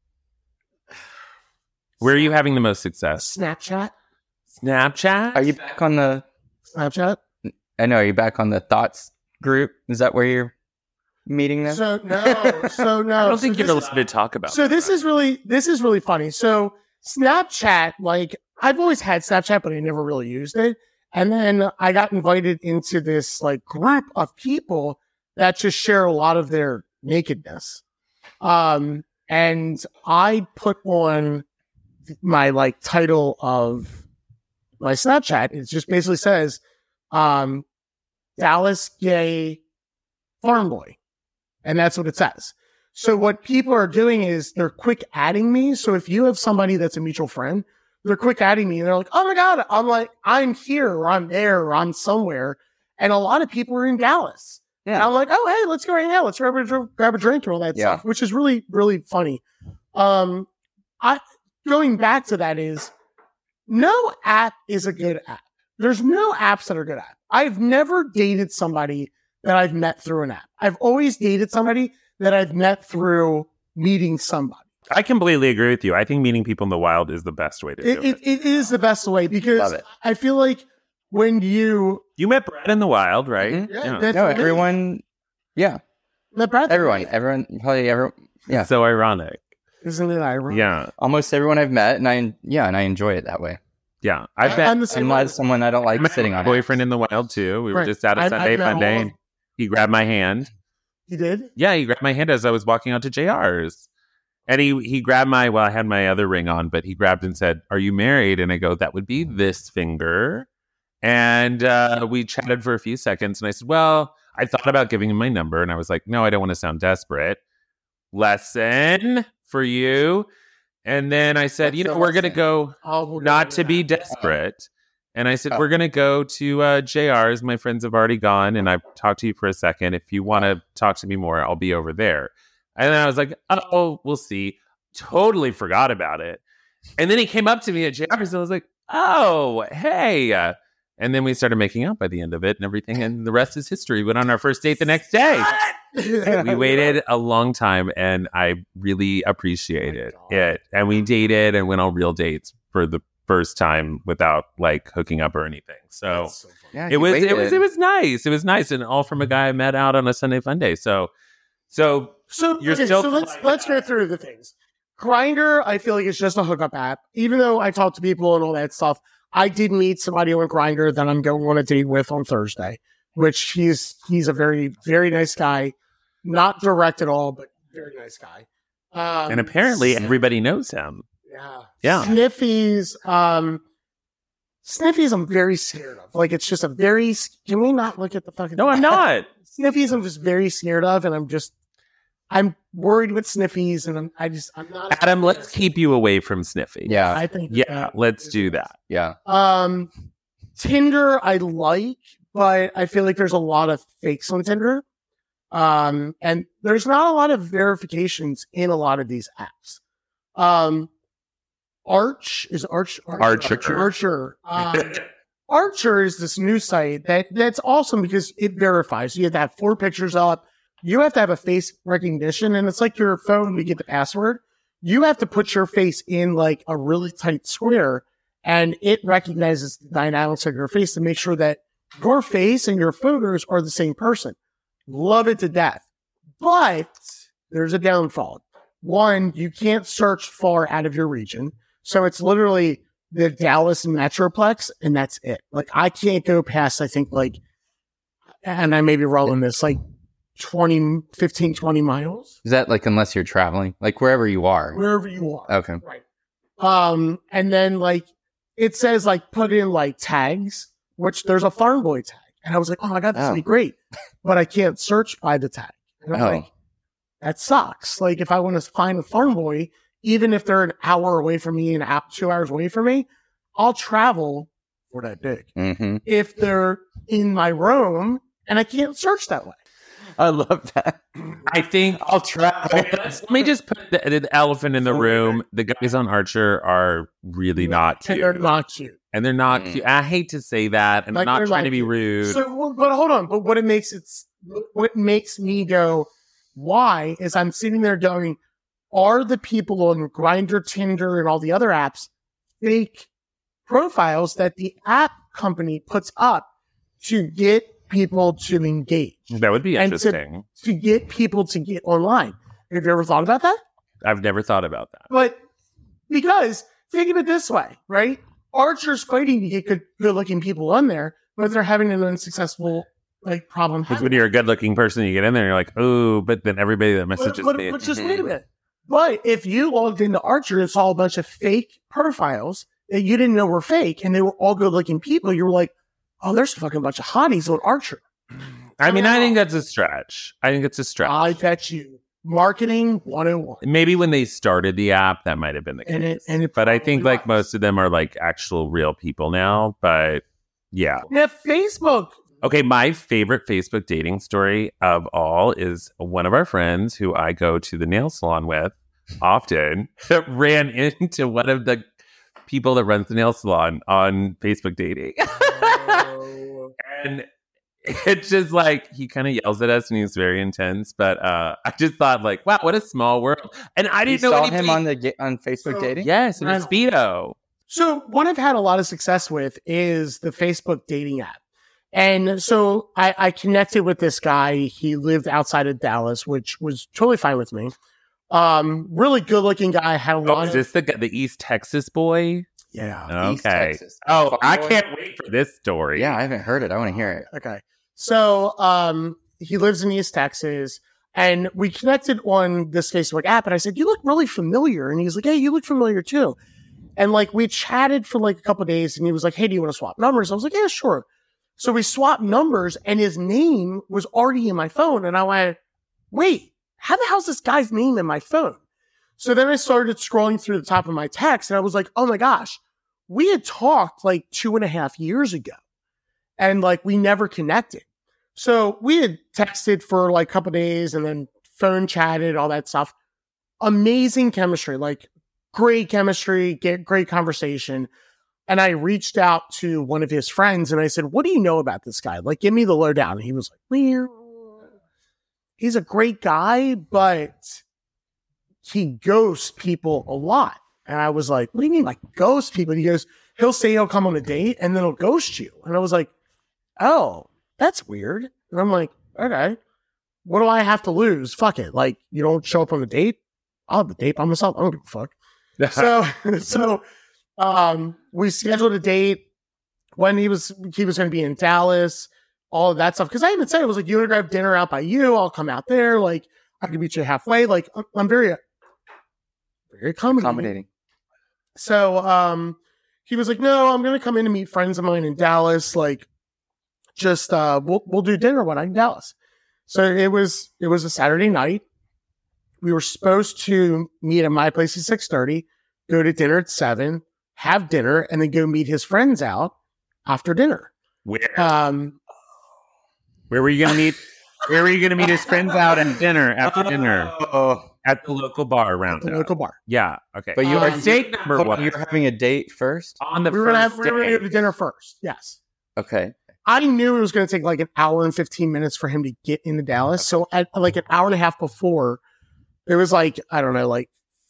Where are you having the most success? Snapchat? Snapchat? Are you back on the? Snapchat? I know. Are you back on the Thoughts group? Is that where you're meeting them? So no. I don't think you're allowed to talk about So that. this is really funny. So Snapchat, like, I've always had Snapchat, but I never really used it. And then I got invited into this like group of people that just share a lot of their nakedness. And I put on my like title of my Snapchat. It just basically says, Dallas gay farm boy. And that's what it says. So what people are doing is they're quick adding me. So if you have somebody that's a mutual friend, they're quick adding me and they're like, oh my God, I'm like, I'm here or I'm there or I'm somewhere. And a lot of people are in Dallas. Yeah. And I'm like, oh, hey, let's go hang out. Let's grab a drink and all that stuff, which is really, really funny. Going back to that is no app is a good app. There's no apps that are good apps. I've never dated somebody that I've met through an app. I've always dated somebody that I've met through meeting somebody. I completely agree with you. I think meeting people in the wild is the best way to do it. It is the best way because I feel like when you met Brad in the wild, right? Mm-hmm. No, everyone. Yeah. Everyone. Probably everyone. Yeah. So ironic. Isn't it ironic? Yeah. Almost everyone I've met, and I enjoy it that way. Yeah. I've met unless someone I don't like sitting on. Boyfriend in the wild too. We were just at a Sunday fun day. And he grabbed my hand. He did? Yeah, he grabbed my hand as I was walking out to JR's. And he grabbed I had my other ring on, but he grabbed and said, "Are you married?" And I go, "That would be this finger." And we chatted for a few seconds. And I said, well, I thought about giving him my number. And I was like, no, I don't want to sound desperate. Lesson for you. And then I said, we're going to go, not to be desperate. And I said, we're going to go to JR's. My friends have already gone. And I've talked to you for a second. If you want to talk to me more, I'll be over there. And then I was like, oh, we'll see. Totally forgot about it. And then he came up to me at JR's. And I was like, oh, hey. And then we started making out by the end of it and everything. And the rest is history. We went on our first date the next day. We waited a long time and I really appreciated it. And we dated and went on real dates for the first time without like hooking up or anything. So it was nice. It was nice. And all from a guy I met out on a Sunday fun day. So you're still. So let's go through the things. Grindr, I feel like it's just a hookup app. Even though I talk to people and all that stuff, I did meet somebody on Grindr that I'm going on a date with on Thursday, which he's a very, very nice guy. Not direct at all, but very nice guy. And apparently everybody knows him. Yeah. Sniffies, I'm very scared of. Like, it's just can we not look at the fucking... No, I'm not. Sniffies, I'm just very scared of, and I'm just... I'm worried with sniffies, and I'm not. Adam, let's keep you away from Sniffy. Yeah. I think. Yeah, let's do that. Yeah. Tinder, I like, but I feel like there's a lot of fakes on Tinder. And there's not a lot of verifications in a lot of these apps. Archer. Archer is this new site that's awesome because it verifies. You have to have 4 pictures up. You have to have a face recognition, and it's like your phone. We get the password. You have to put your face in like a really tight square, and it recognizes the dynamics of your face to make sure that your face and your photos are the same person. Love it to death. But there's a downfall. One, you can't search far out of your region. So it's literally the Dallas Metroplex, and that's it. Like, I can't go past, I think, like, and I may be rolling this, like 15, 20 miles. Is that like unless you're traveling? Like wherever you are? Wherever you are. Okay. Right. And then, like, it says, like, put in, like, tags, which there's a Farm Boy tag. And I was like, oh my God, this would be great. But I can't search by the tag. And I'm like, that sucks. Like, if I want to find a Farm Boy, even if they're an hour away from me and 2 hours away from me, I'll travel for that dig. Mm-hmm. If they're in my room and I can't search that way. I love that. I think I'll try. Let me just put the elephant in the room. The guys on Archer are really not cute. They're not cute. And they're not cute. I hate to say that, and Like, I'm they're not trying not to be cute. rude. So, but hold on. But what makes me go, why, is I'm sitting there going, are the people on Grindr, Tinder, and all the other apps fake profiles that the app company puts up to get people to engage? That would be And interesting. to get people to get online. Have you ever thought about that? I've never thought about that. But because think of it this way, right? Archer's fighting to get good-looking people on there, but they're having an unsuccessful problem. Because when you're a good-looking person, you get in there, and you're like, oh, but then everybody that messages me. But just wait a minute. But if you logged into Archer and saw a bunch of fake profiles that you didn't know were fake, and they were all good-looking people, you were like, oh, there's a fucking bunch of hotties on Archer. I mean, I think that's a stretch. I I bet you. Marketing 101. Maybe when they started the app, that might have been the case. But I think like most of them are like actual real people now. But yeah. Yeah, Facebook. Okay, my favorite Facebook dating story of all is one of our friends who I go to the nail salon with often ran into one of the people that runs the nail salon on Facebook dating. And it's just like he kind of yells at us and he's very intense, but I just thought like, wow, what a small world. And I didn't know anybody. Him on Facebook dating. Yes, in a Speedo. So one I've had a lot of success with is the Facebook dating app. And so I connected with this guy. He lived outside of Dallas, which was totally fine with me. Really good looking guy. Had a lot is this the East Texas boy? Yeah. Okay. Oh, I can't wait for this story. Yeah, I haven't heard it. I want to hear it. Okay. So he lives in East Texas, and we connected on this Facebook app, and I said, you look really familiar. And he's like, hey, you look familiar too. And like we chatted for like a couple of days, and he was like, hey, do you want to swap numbers? I was like, yeah, sure. So we swapped numbers, and his name was already in my phone. And I went, wait, how the hell's this guy's name in my phone? So then I started scrolling through the top of my text, and I was like, oh my gosh, we had talked like 2.5 years ago, and like we never connected. So we had texted for like a couple of days and then phone chatted, all that stuff. Amazing chemistry, like great chemistry, great conversation. And I reached out to one of his friends and I said, what do you know about this guy? Like, give me the lowdown. And he was like, well, he's a great guy, but he ghosts people a lot. And I was like, what do you mean, like ghost people? And he goes, he'll say he'll come on a date and then he'll ghost you. And I was like, oh, that's weird. And I'm like, okay, what do I have to lose? Fuck it. Like, you don't show up on the date? I'll have the date by myself. I don't give a fuck. So we scheduled a date when he was going to be in Dallas, all of that stuff. Cause I even said, it was like, you want to grab dinner out by you? I'll come out there. Like, I can meet you halfway. Like, I'm very accommodating. So, he was like, no, I'm going to come in to meet friends of mine in Dallas. Like, just, we'll do dinner one night in Dallas. So it was a Saturday night. We were supposed to meet at my place at 6:30, go to dinner at 7, have dinner, and then go meet his friends out after dinner. Where were you going to meet? Where were you going to meet his friends out and dinner after dinner? At the local bar around The local bar. Yeah. Okay. But you Our are date number one. You're having a date first? On the We were going first to day. go to dinner first. Yes. Okay. I knew it was going to take like an hour and 15 minutes for him to get into Dallas. So at like an hour and a half before, it was like, I don't know, like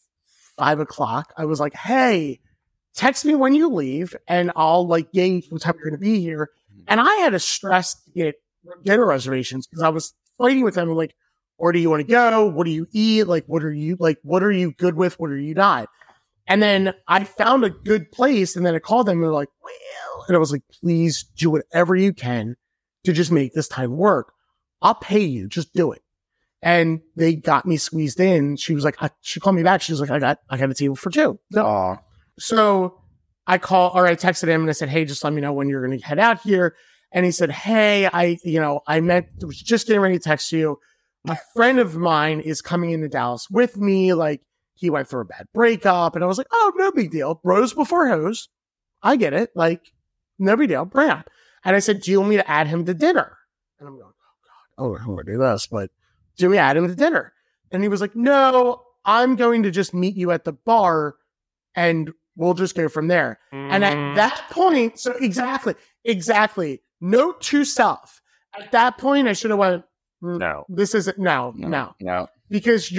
5 o'clock. I was like, hey, text me when you leave and I'll like gauge what time you're going to be here. And I had to stress to get dinner reservations because I was fighting with them. Like, where do you want to go? What do you eat? Like, what are you good with? What are you not? And then I found a good place and then I called them and they're like, well, and I was like, please do whatever you can to just make this time work. I'll pay you. Just do it. And they got me squeezed in. She was like, she called me back. She was like, I got a table for 2. Aw. So I texted him and I said, hey, just let me know when you're going to head out here. And he said, hey, I was just getting ready to text you. A friend of mine is coming into Dallas with me. Like, he went through a bad breakup. And I was like, oh, no big deal. Bros before hoes. I get it. Like, no big deal. Bring him. And I said, do you want me to add him to dinner? And I'm going, oh, God, I'm going to do this. But do we add him to dinner? And he was like, no, I'm going to just meet you at the bar and we'll just go from there. And at that point, so exactly. Note to self. At that point, I should have went, No. this isn't, no. Because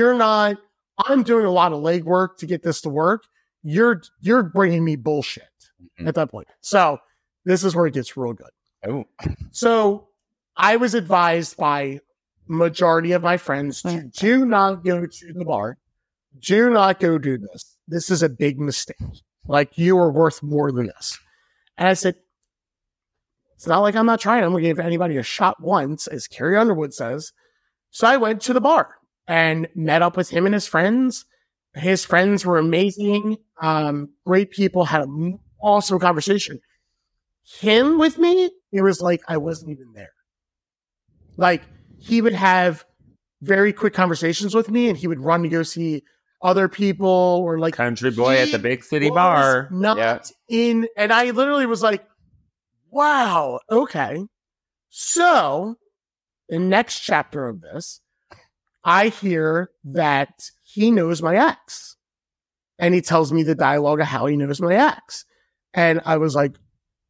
I'm doing a lot of legwork to get this to work. You're bringing me bullshit at that point. So this is where it gets real good. Oh. So I was advised by majority of my friends to do not go to the bar. Do not go do this. This is a big mistake. Like, you are worth more than this. And I said, it's not like I'm not trying. I'm going to give anybody a shot once, as Carrie Underwood says. So I went to the bar and met up with him and his friends. His friends were amazing. Great people, had an awesome conversation. Him with me, it was like I wasn't even there. Like, he would have very quick conversations with me and he would run to go see other people or like Country boy at the big city bar. Not in, and I literally was like, wow, okay. So the next chapter of this, I hear that he knows my ex. And he tells me the dialogue of how he knows my ex. And I was like,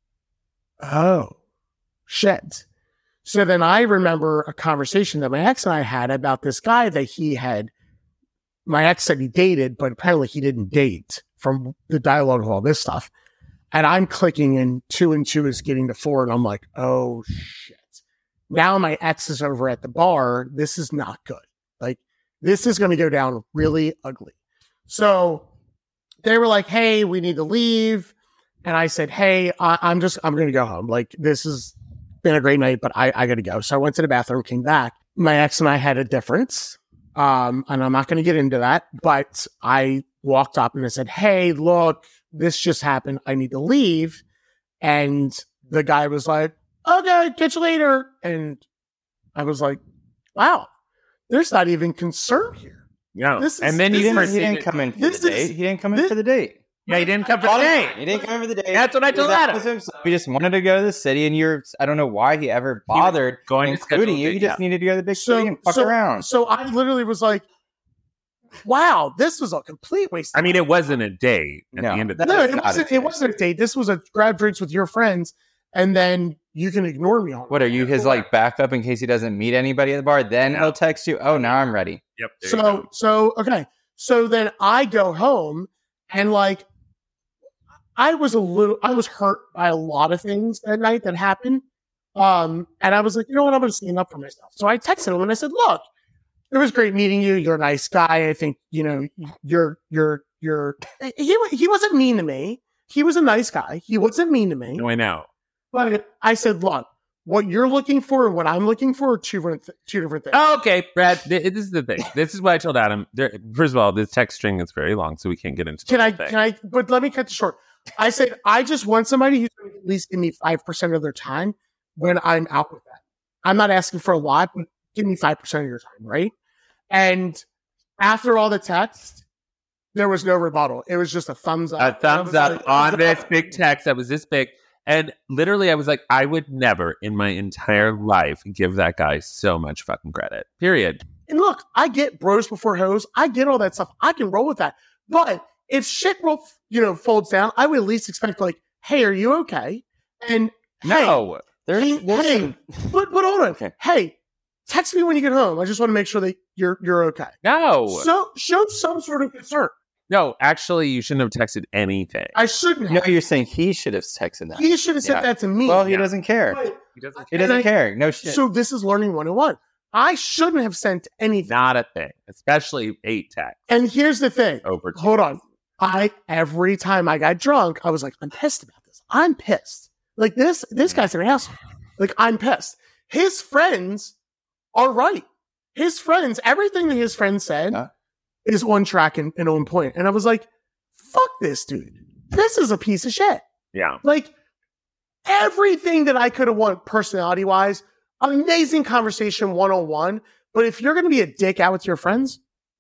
oh, shit. So then I remember a conversation that my ex and I had about this guy that my ex said he dated, but apparently he didn't date from the dialogue of all this stuff. And I'm clicking and 2 and 2 is getting to 4. And I'm like, oh shit. Now my ex is over at the bar. This is not good. Like, this is going to go down really ugly. So they were like, hey, we need to leave. And I said, hey, I'm going to go home. Like, this has been a great night, but I got to go. So I went to the bathroom, came back. My ex and I had a difference. And I'm not going to get into that, but I walked up and I said, hey, look, this just happened. I need to leave. And the guy was like, okay, catch you later. And I was like, wow, there's not even concern here. Yeah. And then he didn't come in for the date. He didn't come in for the date. Yeah, he didn't come for the date. He didn't come in for the date. That's what I told Adam. He just wanted to go to the city, and I don't know why he ever bothered including you. He just needed to go to the big city and fuck around. So I literally was like, wow, this was a complete waste. I mean, it wasn't a date at the end of the day. No, it wasn't a date. This was a grab drinks with your friends, and then you can ignore me on what are you, his like backup in case he doesn't meet anybody at the bar? Then he'll text you. Oh, now I'm ready. Yep. So okay. So then I go home and like I was hurt by a lot of things that night that happened. And I was like, you know what, I'm gonna stand up for myself. So I texted him and I said, look, it was great meeting you. You're a nice guy. I think, you know, he wasn't mean to me. He was a nice guy. He wasn't mean to me. No, I know. But I said, look, what you're looking for and what I'm looking for are two different things. Oh, okay, Brad, this is the thing. This is what I told Adam. First of all, this text string is very long, so we can't get into it. But let me cut this short. I said, I just want somebody who's going to at least give me 5% of their time when I'm out with that. I'm not asking for a lot, but give me 5% of your time, right? And After all the text, there was no rebuttal. It was just a thumbs up. A thumbs up on this big text that was this big. And literally, I was like, I would never in my entire life give that guy so much fucking credit. Period. And look, I get bros before hoes. I get all that stuff. I can roll with that. But if shit folds down, I would at least expect like, hey, are you okay? And No. but hold on. Okay. Hey, text me when you get home. I just want to make sure that you're okay. No. So show some sort of concern. No, actually, you shouldn't have texted anything. I shouldn't have. No, you're saying he should have texted that. He should have said Yeah. that to me. Well, he doesn't care. But- He doesn't care. No shit. So this is learning 101. I shouldn't have sent anything. Not a thing, especially 8 texts And here's the thing. over. 2 Hold on. Every time I got drunk, I was like, I'm pissed about this. I'm pissed. Like this guy's an asshole. Like I'm pissed. His friends are right. His friends, everything that his friends said is on track and on point. And I was like, fuck this dude. This is a piece of shit. Yeah. Like everything that I could have wanted personality wise, amazing conversation 101. But if you're going to be a dick out with your friends,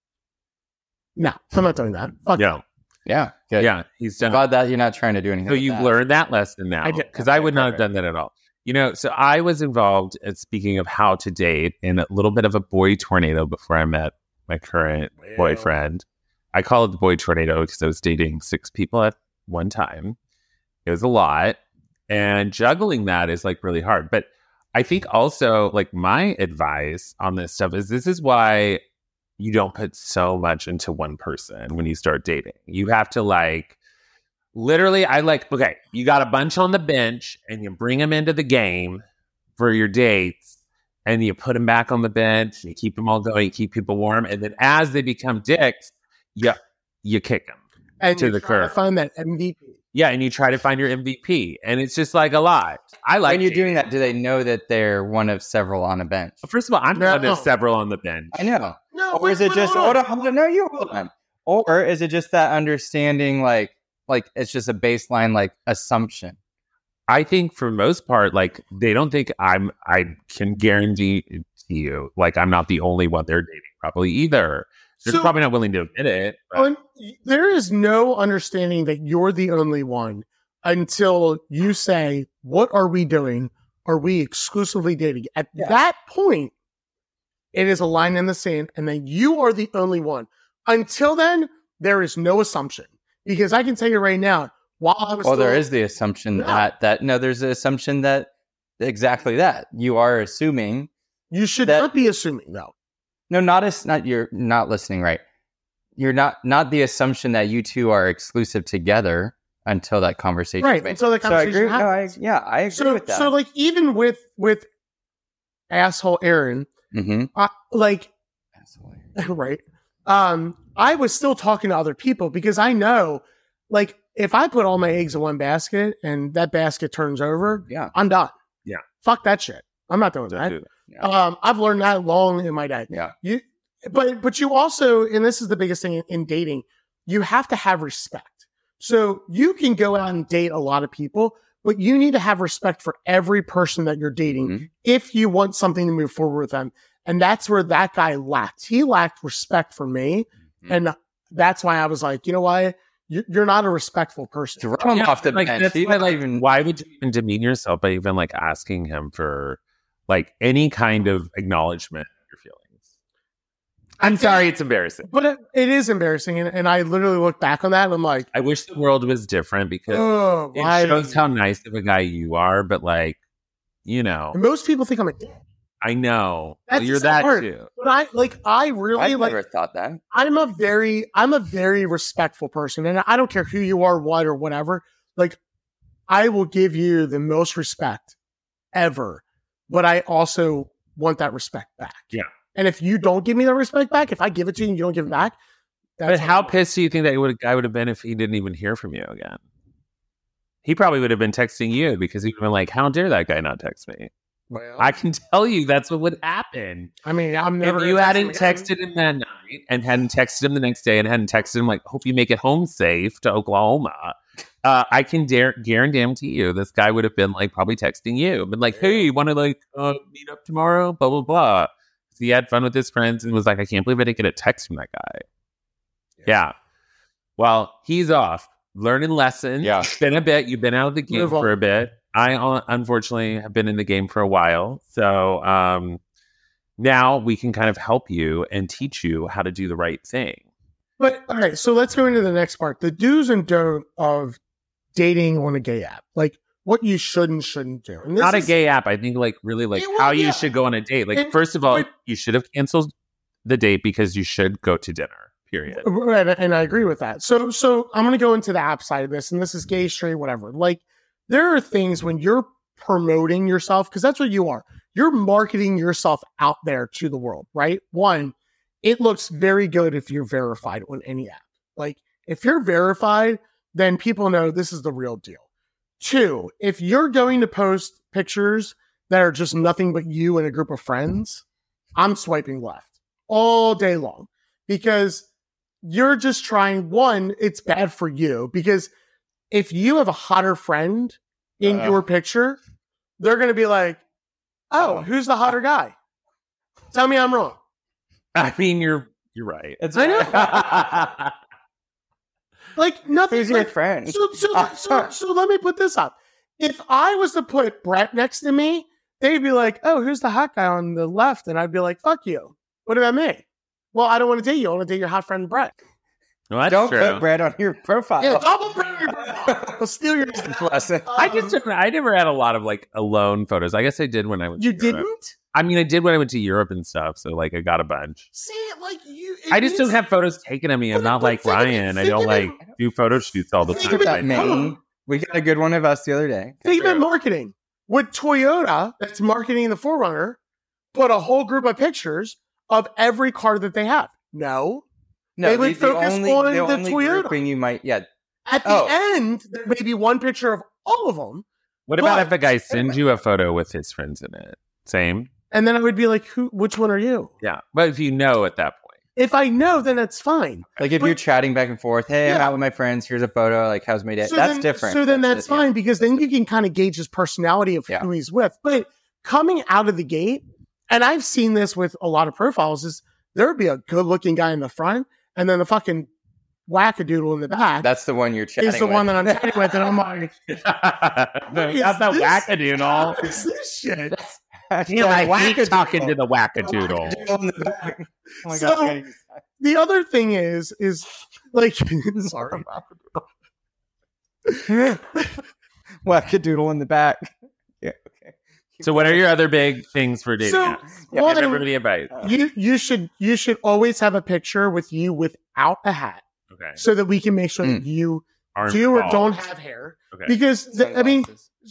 no, I'm not doing that. Fuck Yeah. Yeah. Good. Yeah. He's done. Glad that you're not trying to do anything. So with you've that. learned that lesson now. I did. Because I Okay, would not have perfect. done that at all. So I was involved, speaking of how to date, in a little bit of a boy tornado before I met my current boyfriend. I call it the boy tornado because I was dating 6 people at one time. It was a lot. And juggling that is like really hard. But I think also like my advice on this stuff is this is why you don't put so much into one person when you start dating. You have to like, literally, okay, you got a bunch on the bench and you bring them into the game for your dates and you put them back on the bench, you keep them all going, you keep people warm. And then as they become dicks, you kick them. and to you the try to curb. find that MVP. Yeah, and you try to find your MVP. And it's just like a lot. I like When you're dating. doing that, do they know that they're one of several on a bench? First of all, I'm No. one of several on the bench. I know. No, Or is it just hold on? No, you hold on. Or is it just that understanding, like it's just a baseline like assumption? I think for the most part, like they don't think I can guarantee to you, like I'm not the only one they're dating probably either. They're So- probably not willing to admit it. but- There is no understanding that you're the only one until you say, what are we doing? Are we exclusively dating? At that point, it is a line in the sand, and then you are the only one. Until then, there is no assumption. Because I can tell you right now, while I was Well, still, there is the assumption No. there's the assumption that exactly that you are assuming. you should that- not be assuming, though. No, you're not listening right. You're not the assumption that you two are exclusive together until that conversation. Right, is made. until that So I agree. conversation happens. I agree So, with that. so like, even with asshole Aaron, Mhm. like, right. I was still talking to other people because I know, like, if I put all my eggs in one basket and that basket turns over, Yeah. I'm done. Yeah. Fuck that shit. I'm not doing Don't that. do that. I've learned that long in my day. Yeah. But you also, and this is the biggest thing in dating, you have to have respect. So you can go out and date a lot of people, but you need to have respect for every person that you're dating Mhm. if you want something to move forward with them. And that's where that guy lacked. He lacked respect for me. Mhm. And that's why I was like, you know what? You're not a respectful person. Throw him Yeah, off the like, bench. that's He why, doesn't like, even- why would you even demean yourself by even like asking him for like any kind of acknowledgement of your feelings? I'm sorry, it's embarrassing. But it is embarrassing. And I literally look back on that and I'm like, I wish the world was different because oh, it why? shows how nice of a guy you are, but like, you know, And most people think I'm a dick. I know. That's You're so that hard. too. But I really I've like, never thought that. I'm a very respectful person, and I don't care who you are, what or whatever. Like, I will give you the most respect ever, but I also want that respect back. Yeah. And if you don't give me the respect back, if I give it to you and you don't give it back, But how pissed do you think that guy would have been if he didn't even hear from you again? He probably would have been texting you because he'd been like, "How dare that guy not text me?" Well, I can tell you that's what would happen. I mean, I'm never. If you gonna hadn't text him texted him that night and hadn't texted him the next day and hadn't texted him like, "Hope you make it home safe to Oklahoma," I can guarantee you this guy would have been like probably texting you, been like, "Hey, you want to like meet up tomorrow?" Blah blah blah. He had fun with his friends and was like, I can't believe I didn't get a text from that guy. Yeah. Well, he's off. Learning lessons. Yeah. It's been a bit. You've been out of the game for a bit. I unfortunately have been in the game for a while. So now we can kind of help you and teach you how to do the right thing. But all right, so let's go into the next part. The do's and don'ts of dating on a gay app. Like what you should and shouldn't do. And Not a gay app. I think like really like how you should go on a date. Like first of all, you should have canceled the date because you should go to dinner. Period. Right, and I agree with that. So I'm going to go into the app side of this, and this is gay, straight, whatever. Like, there are things when you're promoting yourself, because that's what you are. You're marketing yourself out there to the world, right? One, it looks very good if you're verified on any app. Like, if you're verified, then people know this is the real deal. Two, if you're going to post pictures that are just nothing but you and a group of friends, I'm swiping left all day long because you're just trying, one, it's bad for you because if you have a hotter friend in your picture, they're going to be like, oh, who's the hotter guy? Tell me I'm wrong. I mean, you're right. I know. Like nothing. Who's your friend? So let me put this up. If I was to put Brett next to me, they'd be like, oh, who's the hot guy on the left? And I'd be like, fuck you. What about me? Well, I don't want to date you. I want to date your hot friend, Brett. Well, that's Don't true. put Brett on your profile. Yeah, double put your profile. I'll steal your lesson. I never had a lot of like alone photos. I guess I did when I went. You to Europe. didn't? I mean, I did when I went to Europe and stuff. So like, I got a bunch. See, like you. I just don't have photos taken of me. I'm not like Ryan. I don't like do photo shoots all the time. Think That me. We got a good one of us the other day. Think about marketing. Would Toyota, that's marketing the 4Runner, put a whole group of pictures of every car that they have? No. They would focus on the Toyota. Grouping you might, At the end, there may be one picture of all of them. What about if a guy sends you a photo with his friends in it? Same. And then I would be like, which one are you? Yeah. But if you know at that point. If I know, then that's fine. Like if you're chatting back and forth, hey, I'm out with my friends, here's a photo, like how's my day? That's different. So then that's fine because then you can kind of gauge his personality of who he's with. But coming out of the gate, and I've seen this with a lot of profiles, is there would be a good looking guy in the front and then the fucking wackadoodle in the back. That's the one you're chatting with. Is the one that I'm chatting with, and I'm like, not the wackadoodle. What is this shit? Yeah, I hate talking to the wackadoodle. Oh my So, God. the other thing is like, sorry. Wackadoodle in the back. Yeah. Okay. So what are your other big things for dating apps? one, Give everybody advice. You should always have a picture with you without a hat, Okay. so that we can make sure that you do or don't have hair. Okay. Because I mean,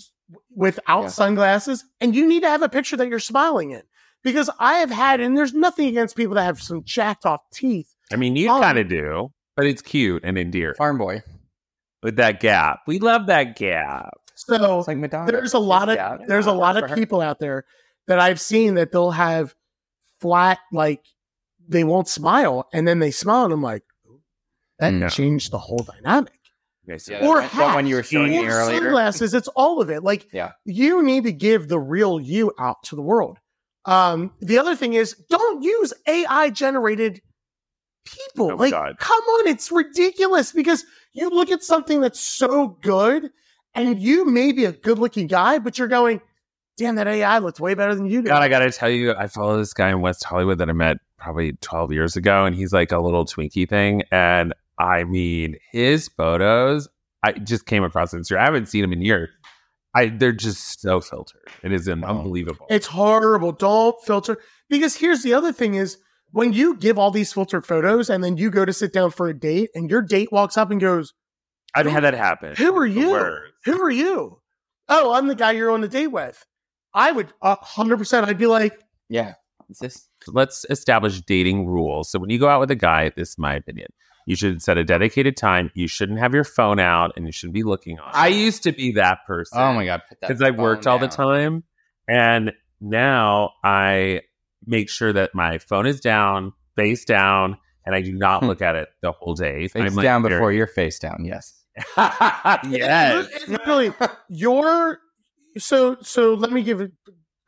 without sunglasses, and you need to have a picture that you're smiling in. Because I have had, and there's nothing against people that have some jacked off teeth. I mean, you kind of do, but it's cute and endearing. Farm boy. With that gap. We love that gap. So It's like Madonna. there's a lot of people out there that I've seen that they'll have flat, like they won't smile, and then they smile, and I'm like, that changed the whole dynamic. Okay, so Or that one you were showing me earlier. Sunglasses, it's all of it. Like, you need to give the real you out to the world. The other thing is, don't use AI generated people. God. Come on, it's ridiculous because you look at something that's so good and you may be a good looking guy, but you're going, damn, that AI looks way better than you do. God, I gotta tell you, I follow this guy in West Hollywood that I met probably 12 years ago, and he's like a little Twinkie thing. And I mean, his photos, I just came across Instagram. I haven't seen him in years. They're just so filtered. It is unbelievable. It's horrible. Don't filter. Because here's the other thing is, when you give all these filtered photos and then you go to sit down for a date and your date walks up and goes, I've had that happen. Who are you? Who are you? Oh, I'm the guy you're on the date with. I would 100%. I'd be like, yeah. Is this? Let's establish dating rules. So when you go out with a guy, this is my opinion. You should set a dedicated time. You shouldn't have your phone out and you shouldn't be looking on. I used to be that person. Oh my God. Because I worked all the time. And now I make sure that my phone is down, face down, and I do not look at it the whole day. Face down before you're face down. Yes. Yes. It's literally so let me give a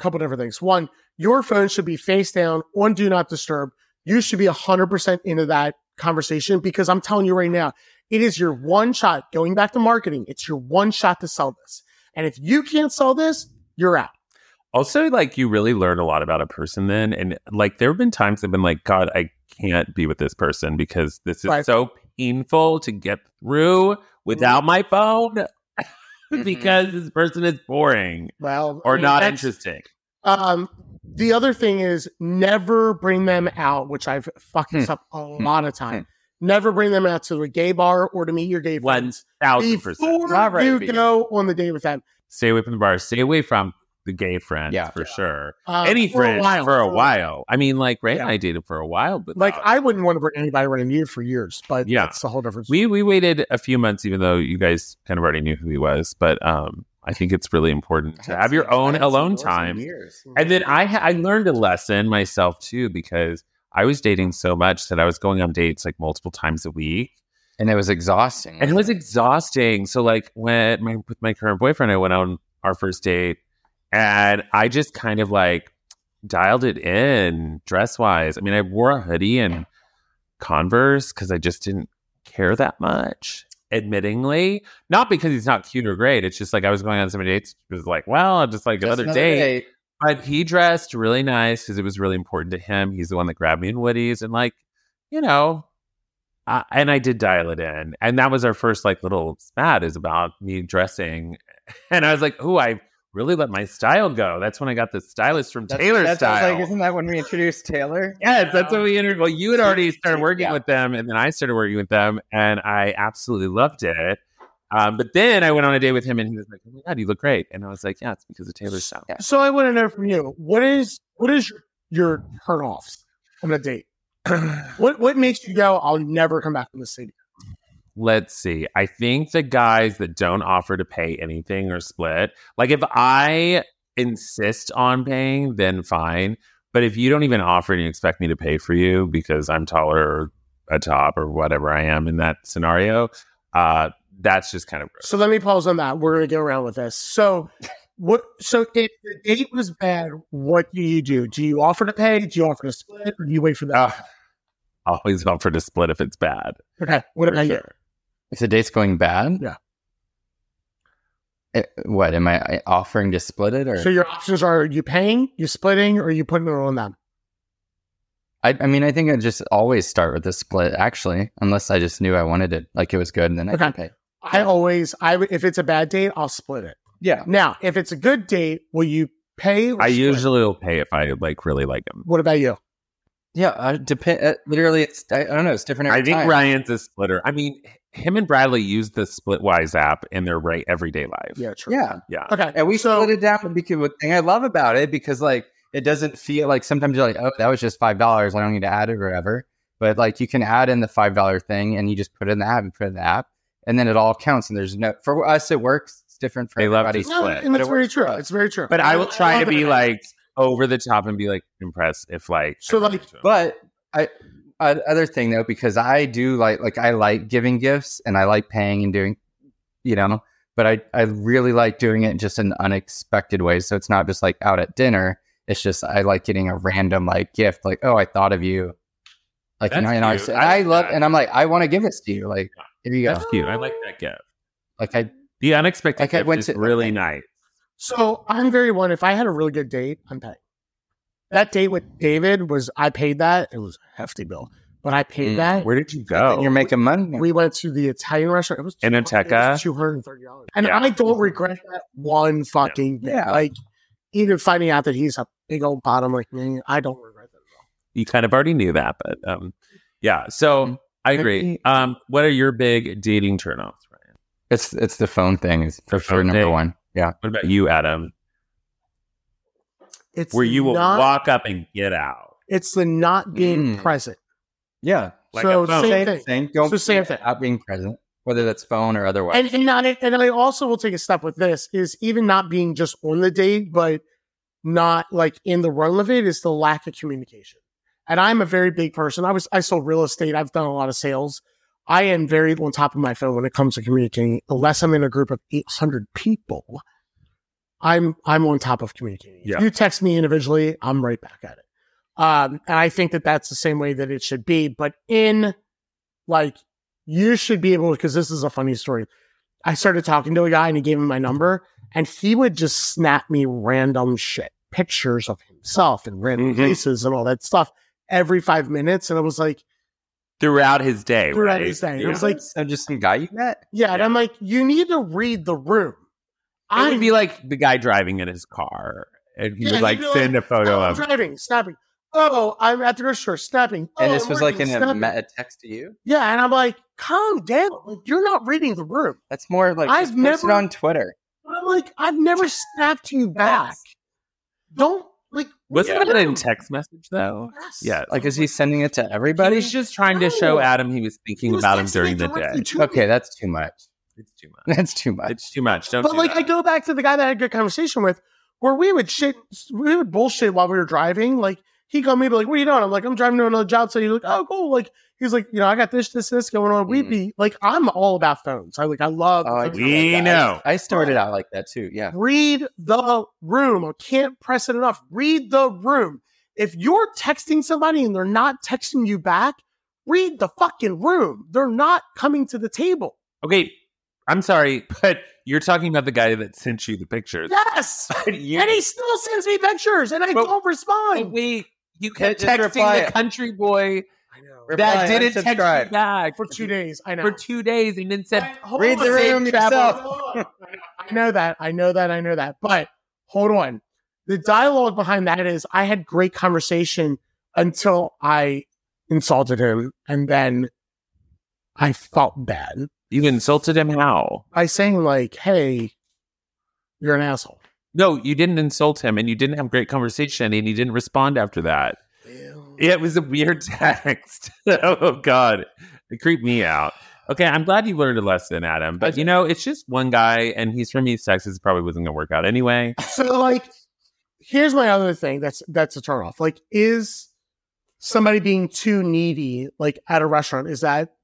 couple different things. One, your phone should be face down on Do Not Disturb. You should be 100% into that conversation because I'm telling you right now, it is your one shot. Going back to marketing, it's your one shot to sell this. And if you can't sell this, you're out. Also, like, you really learn a lot about a person then. And like, there have been times I've been like, God, I can't be with this person because this is so painful to get through without my phone because this person is boring or not interesting. The other thing is never bring them out, which I've fucked this up a lot of time. Never bring them out to a gay bar or to meet your gay friends. 1,000%. Before you go on the date with them. Stay away from the bar. Stay away from the gay friends, for sure. Any for friends for a while. I mean, like, Ray and Yeah. I dated for a while, but Like, I wouldn't want to bring anybody around you for years, but that's a whole different story. we waited a few months, even though you guys kind of already knew who he was. But I think it's really important to have your own alone time. And then I learned a lesson myself too, because I was dating so much that I was going on dates like multiple times a week. And it was exhausting. And it was exhausting. So like with my current boyfriend, I went on our first date and I just kind of like dialed it in dress wise. I mean, I wore a hoodie and Converse because I just didn't care that much, admittingly. Not because he's not cute or great. It's just like I was going on so many dates. It was like, well, just like another date. But he dressed really nice because it was really important to him. He's the one that grabbed me in Woody's and like, you know, and I did dial it in. And that was our first like little spat is about me dressing. And I was like, oh, I really let my style go. That's when I got the stylist from Taylor Style. Like, isn't that when we introduced Taylor? Yes, that's when we entered. Well, you had already started working with them, and then I started working with them, and I absolutely loved it. But then I went on a date with him, and he was like, "Oh my God, you look great!" And I was like, "Yeah, it's because of Taylor Style." Yeah. So I want to know from you, what is your turn-offs on a date? What makes you go, I'll never come back from the city? Let's see. I think the guys that don't offer to pay anything or split, like if I insist on paying, then fine. But if you don't even offer and you expect me to pay for you because I'm taller or a top or whatever I am in that scenario, that's just kind of gross. So let me pause on that. We're going to go around with this. So if the date was bad, what do you do? Do you offer to pay? Do you offer to split? Or do you wait for that? I always offer to split if it's bad. Okay. What about you? If the date's going bad? Yeah. What, am I offering to split it? Or So your options are you paying, you splitting, or you putting it on them? I mean, I think I'd just always start with the split, actually, unless I just knew I wanted it, like it was good, and then I can pay. If it's a bad date, I'll split it. Yeah. Now, if it's a good date, will you pay? Or I split? Usually will pay if I like really like him. What about you? Yeah, depend. Literally, it's I don't know. It's different every time. I think Ryan's a splitter. I mean, him and Bradley use the Splitwise app in their everyday life. Yeah, true. Yeah. Okay. And we split it down because the thing I love about it, because like it doesn't feel like sometimes you're like, oh, that was just $5. I don't need to add it or whatever. But like you can add in the $5 thing and you just put it in the app and put it in the app, and then it all counts. And there's no, for us it works. It's different for everybody. Love to split. And that's very true. It's very true. But I will try to be like over the top and be like impressed if like so like. But other thing though, because I do like I like giving gifts and I like paying and doing, you know, but I really like doing it just in unexpected ways. So it's not just like out at dinner. It's just I like getting a random like gift, like, oh, I thought of you. Like, That's you know, cute. I love, and I'm like, I want to give this to you. Like, here you go. That's cute. I like that gift. Like The unexpected Like I gift went is to- really nice. So I'm very one. If I had a really good date, I'm paying. That date with David I paid that. It was a hefty bill, but I paid that. Where did you go? you're making money. We went to the Italian restaurant. It was Enoteca? $230, and Yeah. I don't regret that one fucking bit. Yeah. Like even finding out that he's a big old bottom like me, I don't regret that at all. You kind of already knew that, but yeah. So I agree. What are your big dating turnoffs, Ryan? It's the phone thing is for sure phone number thing. one. Yeah. What about you, Adam? It's Where you will not, walk up and get out. It's the not being Mm. present. Yeah. Like So a phone. same thing. Same. Don't So same thing. Not being present, whether that's phone or otherwise. And I also will take a step with this is even not being just on the date, but not like in the run of it is the lack of communication. And I'm a very big person. I sold real estate. I've done a lot of sales. I am very on top of my phone when it comes to communicating. Unless I'm in a group of 800 people, I'm on top of communicating. Yeah. If you text me individually, I'm right back at it. And I think that that's the same way that it should be. But you should be able to, because this is a funny story. I started talking to a guy and he gave me my number and he would just snap me random shit, pictures of himself and random faces and all that stuff every 5 minutes. And I was like, throughout his day. throughout right? his day. Yeah. It was like, So just some guy you met. yeah. And I'm like, you need to read the room. It would be like the guy driving in his car, and he Yeah, would like he'd be send like, a photo I'm of. driving, snapping. Oh, I'm at the grocery store, snapping. And Oh, this I'm was like working, in snapping. a text to you. Yeah, and I'm like, calm down. Like, you're not reading the room. That's more like I've just post it never- on Twitter. But I'm like, I've never snapped you back. Don't like. Wasn't read that the in room. text message though? Yes. Yeah. Like, is he sending it to He everybody? was just trying to show Adam he was He thinking was about him texting during it the directly day. to me. Okay, that's too much. It's too much. That's too much. It's too much. Don't. But do like, that. I go back to the guy that I had a good conversation with, where we would bullshit while we were driving. Like, he called me, be like, "What are you doing?" I'm like, "I'm driving to another job." So he's like, "Oh, cool." Like, he's like, "I got this going on." We'd be like, I'm all about phones. I love. Oh, I phones. We know. I started out like that too. Yeah. Read the room. I can't press it enough. Read the room. If you're texting somebody and they're not texting you back, read the fucking room. They're not coming to the table. Okay, I'm sorry, but you're talking about the guy that sent you the pictures. Yes. You- And he still sends me pictures and I But- don't respond. Wait, you kept Just texting reply. the country boy I know. Reply, that didn't text unsubscribe. you back For 2 days. I know. for 2 days and then said, Hold Read on. the room Safe yourself. travel. I know that. But hold on. The dialogue behind that is I had great conversation until I insulted him. And then I felt bad "You insulted him how?" by saying like, hey, you're an asshole. No, you didn't insult him, and you didn't have great conversation, and he didn't respond after that. It was a weird text. Oh God, it creeped me out. Okay, I'm glad you learned a lesson, Adam. But it's just one guy, and he's from East Texas. Probably wasn't going to work out anyway. So like, here's my other thing that's a turnoff. Like, is somebody being too needy, like at a restaurant, is that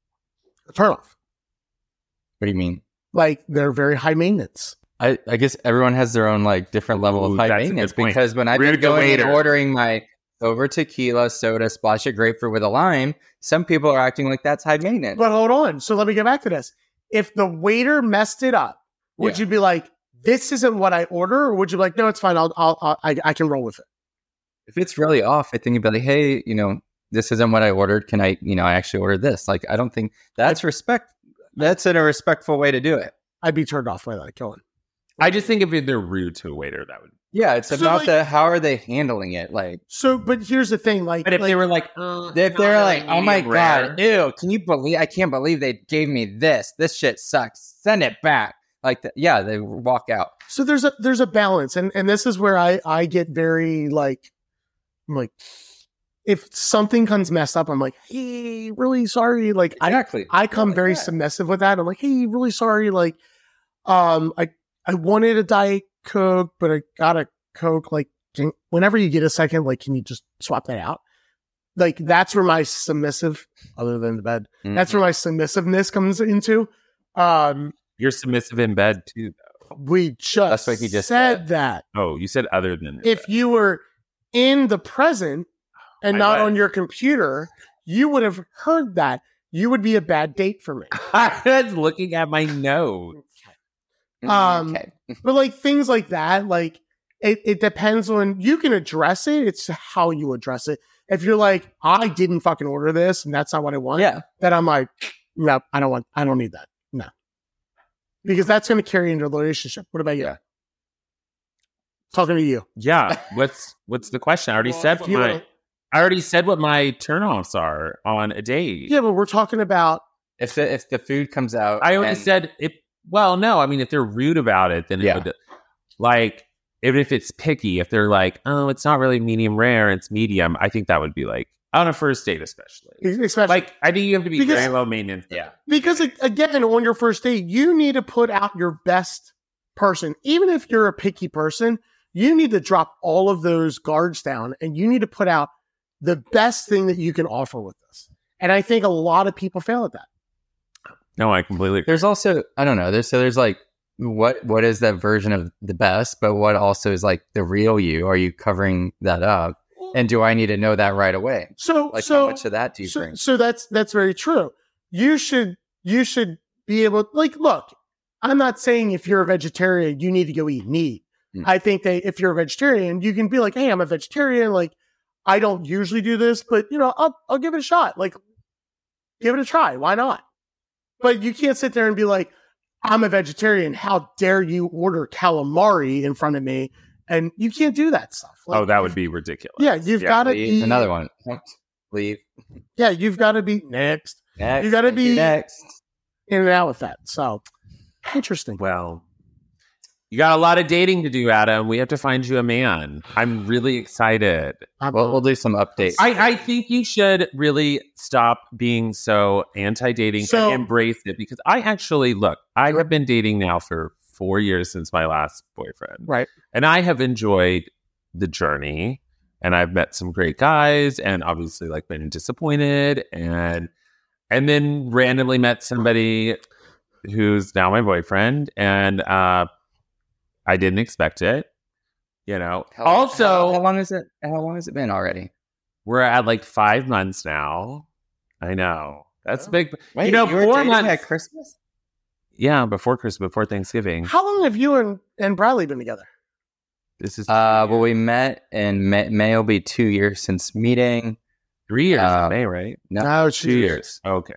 a turnoff? What do you mean? Like, they're very high maintenance. I guess everyone has their own like different level Ooh, of high that's a maintenance good point. because when I've We're been the going and waiter. ordering my over tequila, soda, splash of grapefruit with a lime, some people are acting like that's high maintenance. But hold on. So let me get back to this. If the waiter messed it up, would Yeah. you be like, this isn't what I order? Or would you be like, no, it's fine. I can roll with it. If it's really off, I think you'd be like, hey, this isn't what I ordered. Can I, I actually ordered this. Like, I don't think that's respect. That's in a respectful way to do it. I'd be turned off by that. Go on. I just think if they're rude to a waiter, that would. Yeah, it's So, about like- how are they handling it? Like, So, but here's the thing. Like, But if like, they were like, if they're like, oh my medium rare. God, ew, I can't believe they gave me this. This shit sucks. Send it back. Like, yeah, they walk out. so there's a balance. And this is where I get very like, I'm like, if something comes messed up, I'm like, hey, really sorry. Like, Exactly. I come Like very that. submissive with that. I'm like, hey, really sorry. Like, I wanted a Diet Coke, but I got a Coke. Like, whenever you get a second, like, can you just swap that out? Like, that's where my submissive, other than the bed, that's where my submissiveness comes into. You're submissive in bed too, though. We just, That's what he just said said. that. Oh, you said other than If you were in the present and I not was. on your computer, you would have heard that. You would be a bad date for me. I was looking at my notes. Okay. But like things like that, like it depends on, you can address it. It's how you address it. If you're like, I didn't fucking order this and that's not what I want. Yeah. Then I'm like, no, I don't need that. No. Because that's going to carry into a relationship. What about you? Yeah. Talking to you. Yeah. What's the question? I already said what You my know- I already said what my turnoffs are on a date. Yeah, but we're talking about, If the food comes out, I already and- said if. Well, no. I mean, if they're rude about it, then Yeah. it would, like even if it's picky. If they're like, oh, it's not really medium rare, it's medium. I think that would be like on a first date, especially. especially Like I think you have to be Because- very low maintenance. Yeah. because again, on your first date, you need to put out your best person. Even if you're a picky person, you need to drop all of those guards down and you need to put out the best thing that you can offer with this. And I think a lot of people fail at that. No, I completely. There's also, I don't know, there's like what is that version of the best, but what also is like the real you? Are you covering that up? And do I need to know that right away? So how much of that do you bring? So that's very true. You should be able, like, look, I'm not saying if you're a vegetarian, you need to go eat meat. I think that if you're a vegetarian, you can be like, hey, I'm a vegetarian. Like, I don't usually do this, but I'll give it a shot. Like, give it a try. Why not? But you can't sit there and be like, I'm a vegetarian. How dare you order calamari in front of me? And you can't do that stuff. Like, that would be ridiculous. Yeah, you've got to be another one. Leave. Yeah, you've got to be next. You got to be next. In and out with that. So interesting. Well, you got a lot of dating to do, Adam. We have to find you a man. I'm really excited. We'll do some updates. I think you should really stop being so anti-dating and embrace it, because I have been dating now for 4 years since my last boyfriend. Right. And I have enjoyed the journey, and I've met some great guys, and obviously like been disappointed, and then randomly met somebody who's now my boyfriend, and I didn't expect it. How long has it been already? We're at like 5 months now. I know. That's big. Wait, you were 4 months at Christmas? Yeah, before Christmas, before Thanksgiving. How long have you and Bradley been together? This is well, we met in May will be 2 years since meeting. 3 years in May, right? No, it's 2 years. Okay.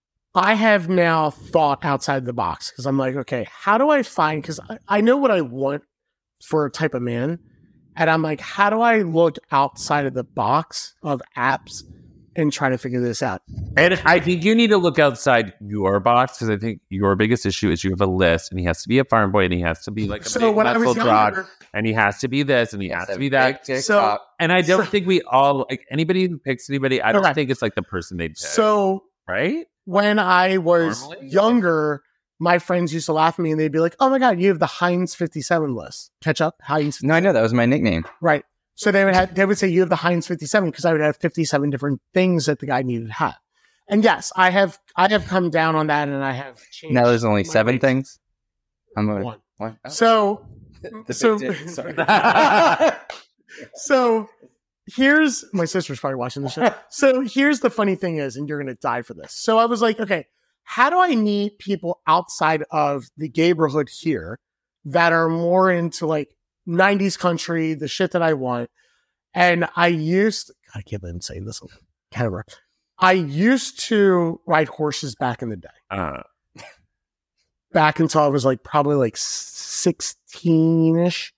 I have now thought outside the box, because I'm like, okay, how do I find, because I know what I want for a type of man. And I'm like, how do I look outside of the box of apps and try to figure this out? And I think you need to look outside your box, because I think your biggest issue is you have a list, and he has to be a farm boy, and he has to be like a big muscle drug, and he has to be this, and he has to be that. And I don't think we all, like, anybody who picks anybody, I don't think it's like the person they pick. So, right? When I was younger, my friends used to laugh at me, and they'd be like, oh my God, you have the Heinz 57 list. Ketchup, Heinz 57. No, I know, that was my nickname. Right. So they would say you have the Heinz 57, because I would have 57 different things that the guy needed to have. And yes, I have come down on that, and I have changed. Now there's only 7 things. I'm one. Oh. So here's, my sister's probably watching this show. So here's the funny thing is, and you're going to die for this. So I was like, okay, how do I meet people outside of the neighborhood here that are more into like 90s country, the shit that I want? And I can't believe I'm saying this on camera. I used to ride horses back in the day. Back until I was like probably like 16-ish.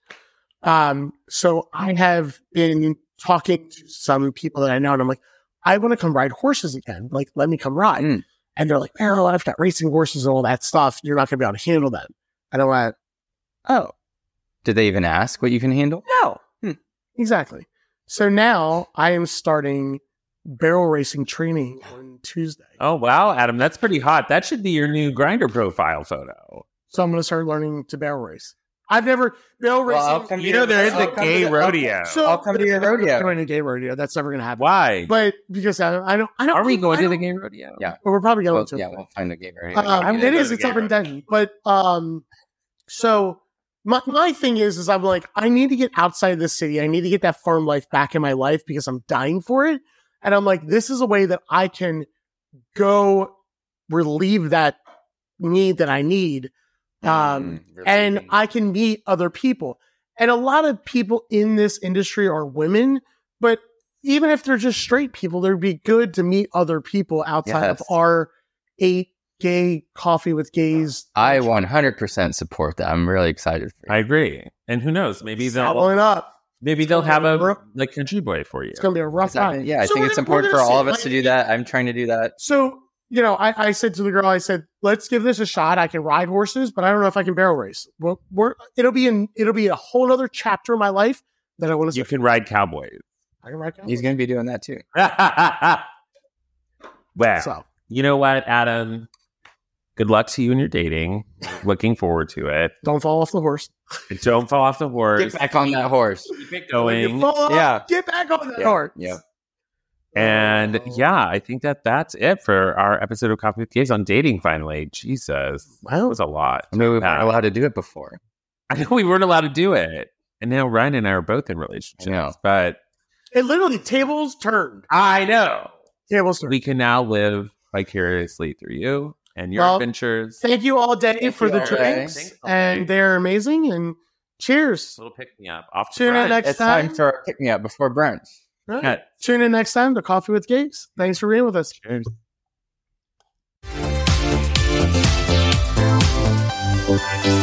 So I have been talking to some people that I know, and I'm like, I want to come ride horses again. Like, let me come ride. And they're like, Errol, I've got racing horses and all that stuff. You're not going to be able to handle them. And I went, oh. Did they even ask what you can handle? No. Exactly. So now I am starting barrel racing training on Tuesday. Oh, wow, Adam, that's pretty hot. That should be your new Grindr profile photo. So I'm going to start learning to barrel race. I've never barrel racing. There is a gay rodeo. So I'll come to your rodeo. I'm going to a gay rodeo. That's never going to happen. Why? But because I don't. Are we going to the gay rodeo? Yeah. But we're probably going to. Yeah, we'll find a gay rodeo. It is. It's up in Denton. But so my thing is I'm like, I need to get outside of this city. I need to get that farm life back in my life, because I'm dying for it. And I'm like, this is a way that I can go relieve that need that I need. And I can meet other people. And a lot of people in this industry are women, but even if they're just straight people, they'd be good to meet other people outside of our 8 gay coffee with gays. I 100% support that. I'm really excited for you. I agree. And who knows? Maybe they'll have a country boy for you. It's going to be a rough time. Yeah, I think it's important for all of us to do that. I'm trying to do that. So, I said to the girl, I said, let's give this a shot. I can ride horses, but I don't know if I can barrel race. Well, it'll be a whole other chapter of my life that I want to. You can ride cowboys. I can ride cowboys. He's going to be doing that too. Well, you know what, Adam? Good luck to you in your dating. Looking forward to it. Don't fall off the horse. Don't fall off the horse. Get back on that horse. Keep it going. Get back on that horse. Yeah. And yeah, I think that's it for our episode of Coffee with Gays on dating finally. Jesus. That was a lot. I mean, we weren't allowed to do it before. I know we weren't allowed to do it. And now Ryan and I are both in relationships. But it literally tables turned. I know. Tables turned. We can now live vicariously through you and your adventures. Thank you all day for the drinks. And they're amazing. And cheers. A little pick me up. Off to Tune in next time. It's time for a pick me up before brunch. Right. Yeah. Tune in next time to Coffee with Gays. Thanks for being with us. Cheers.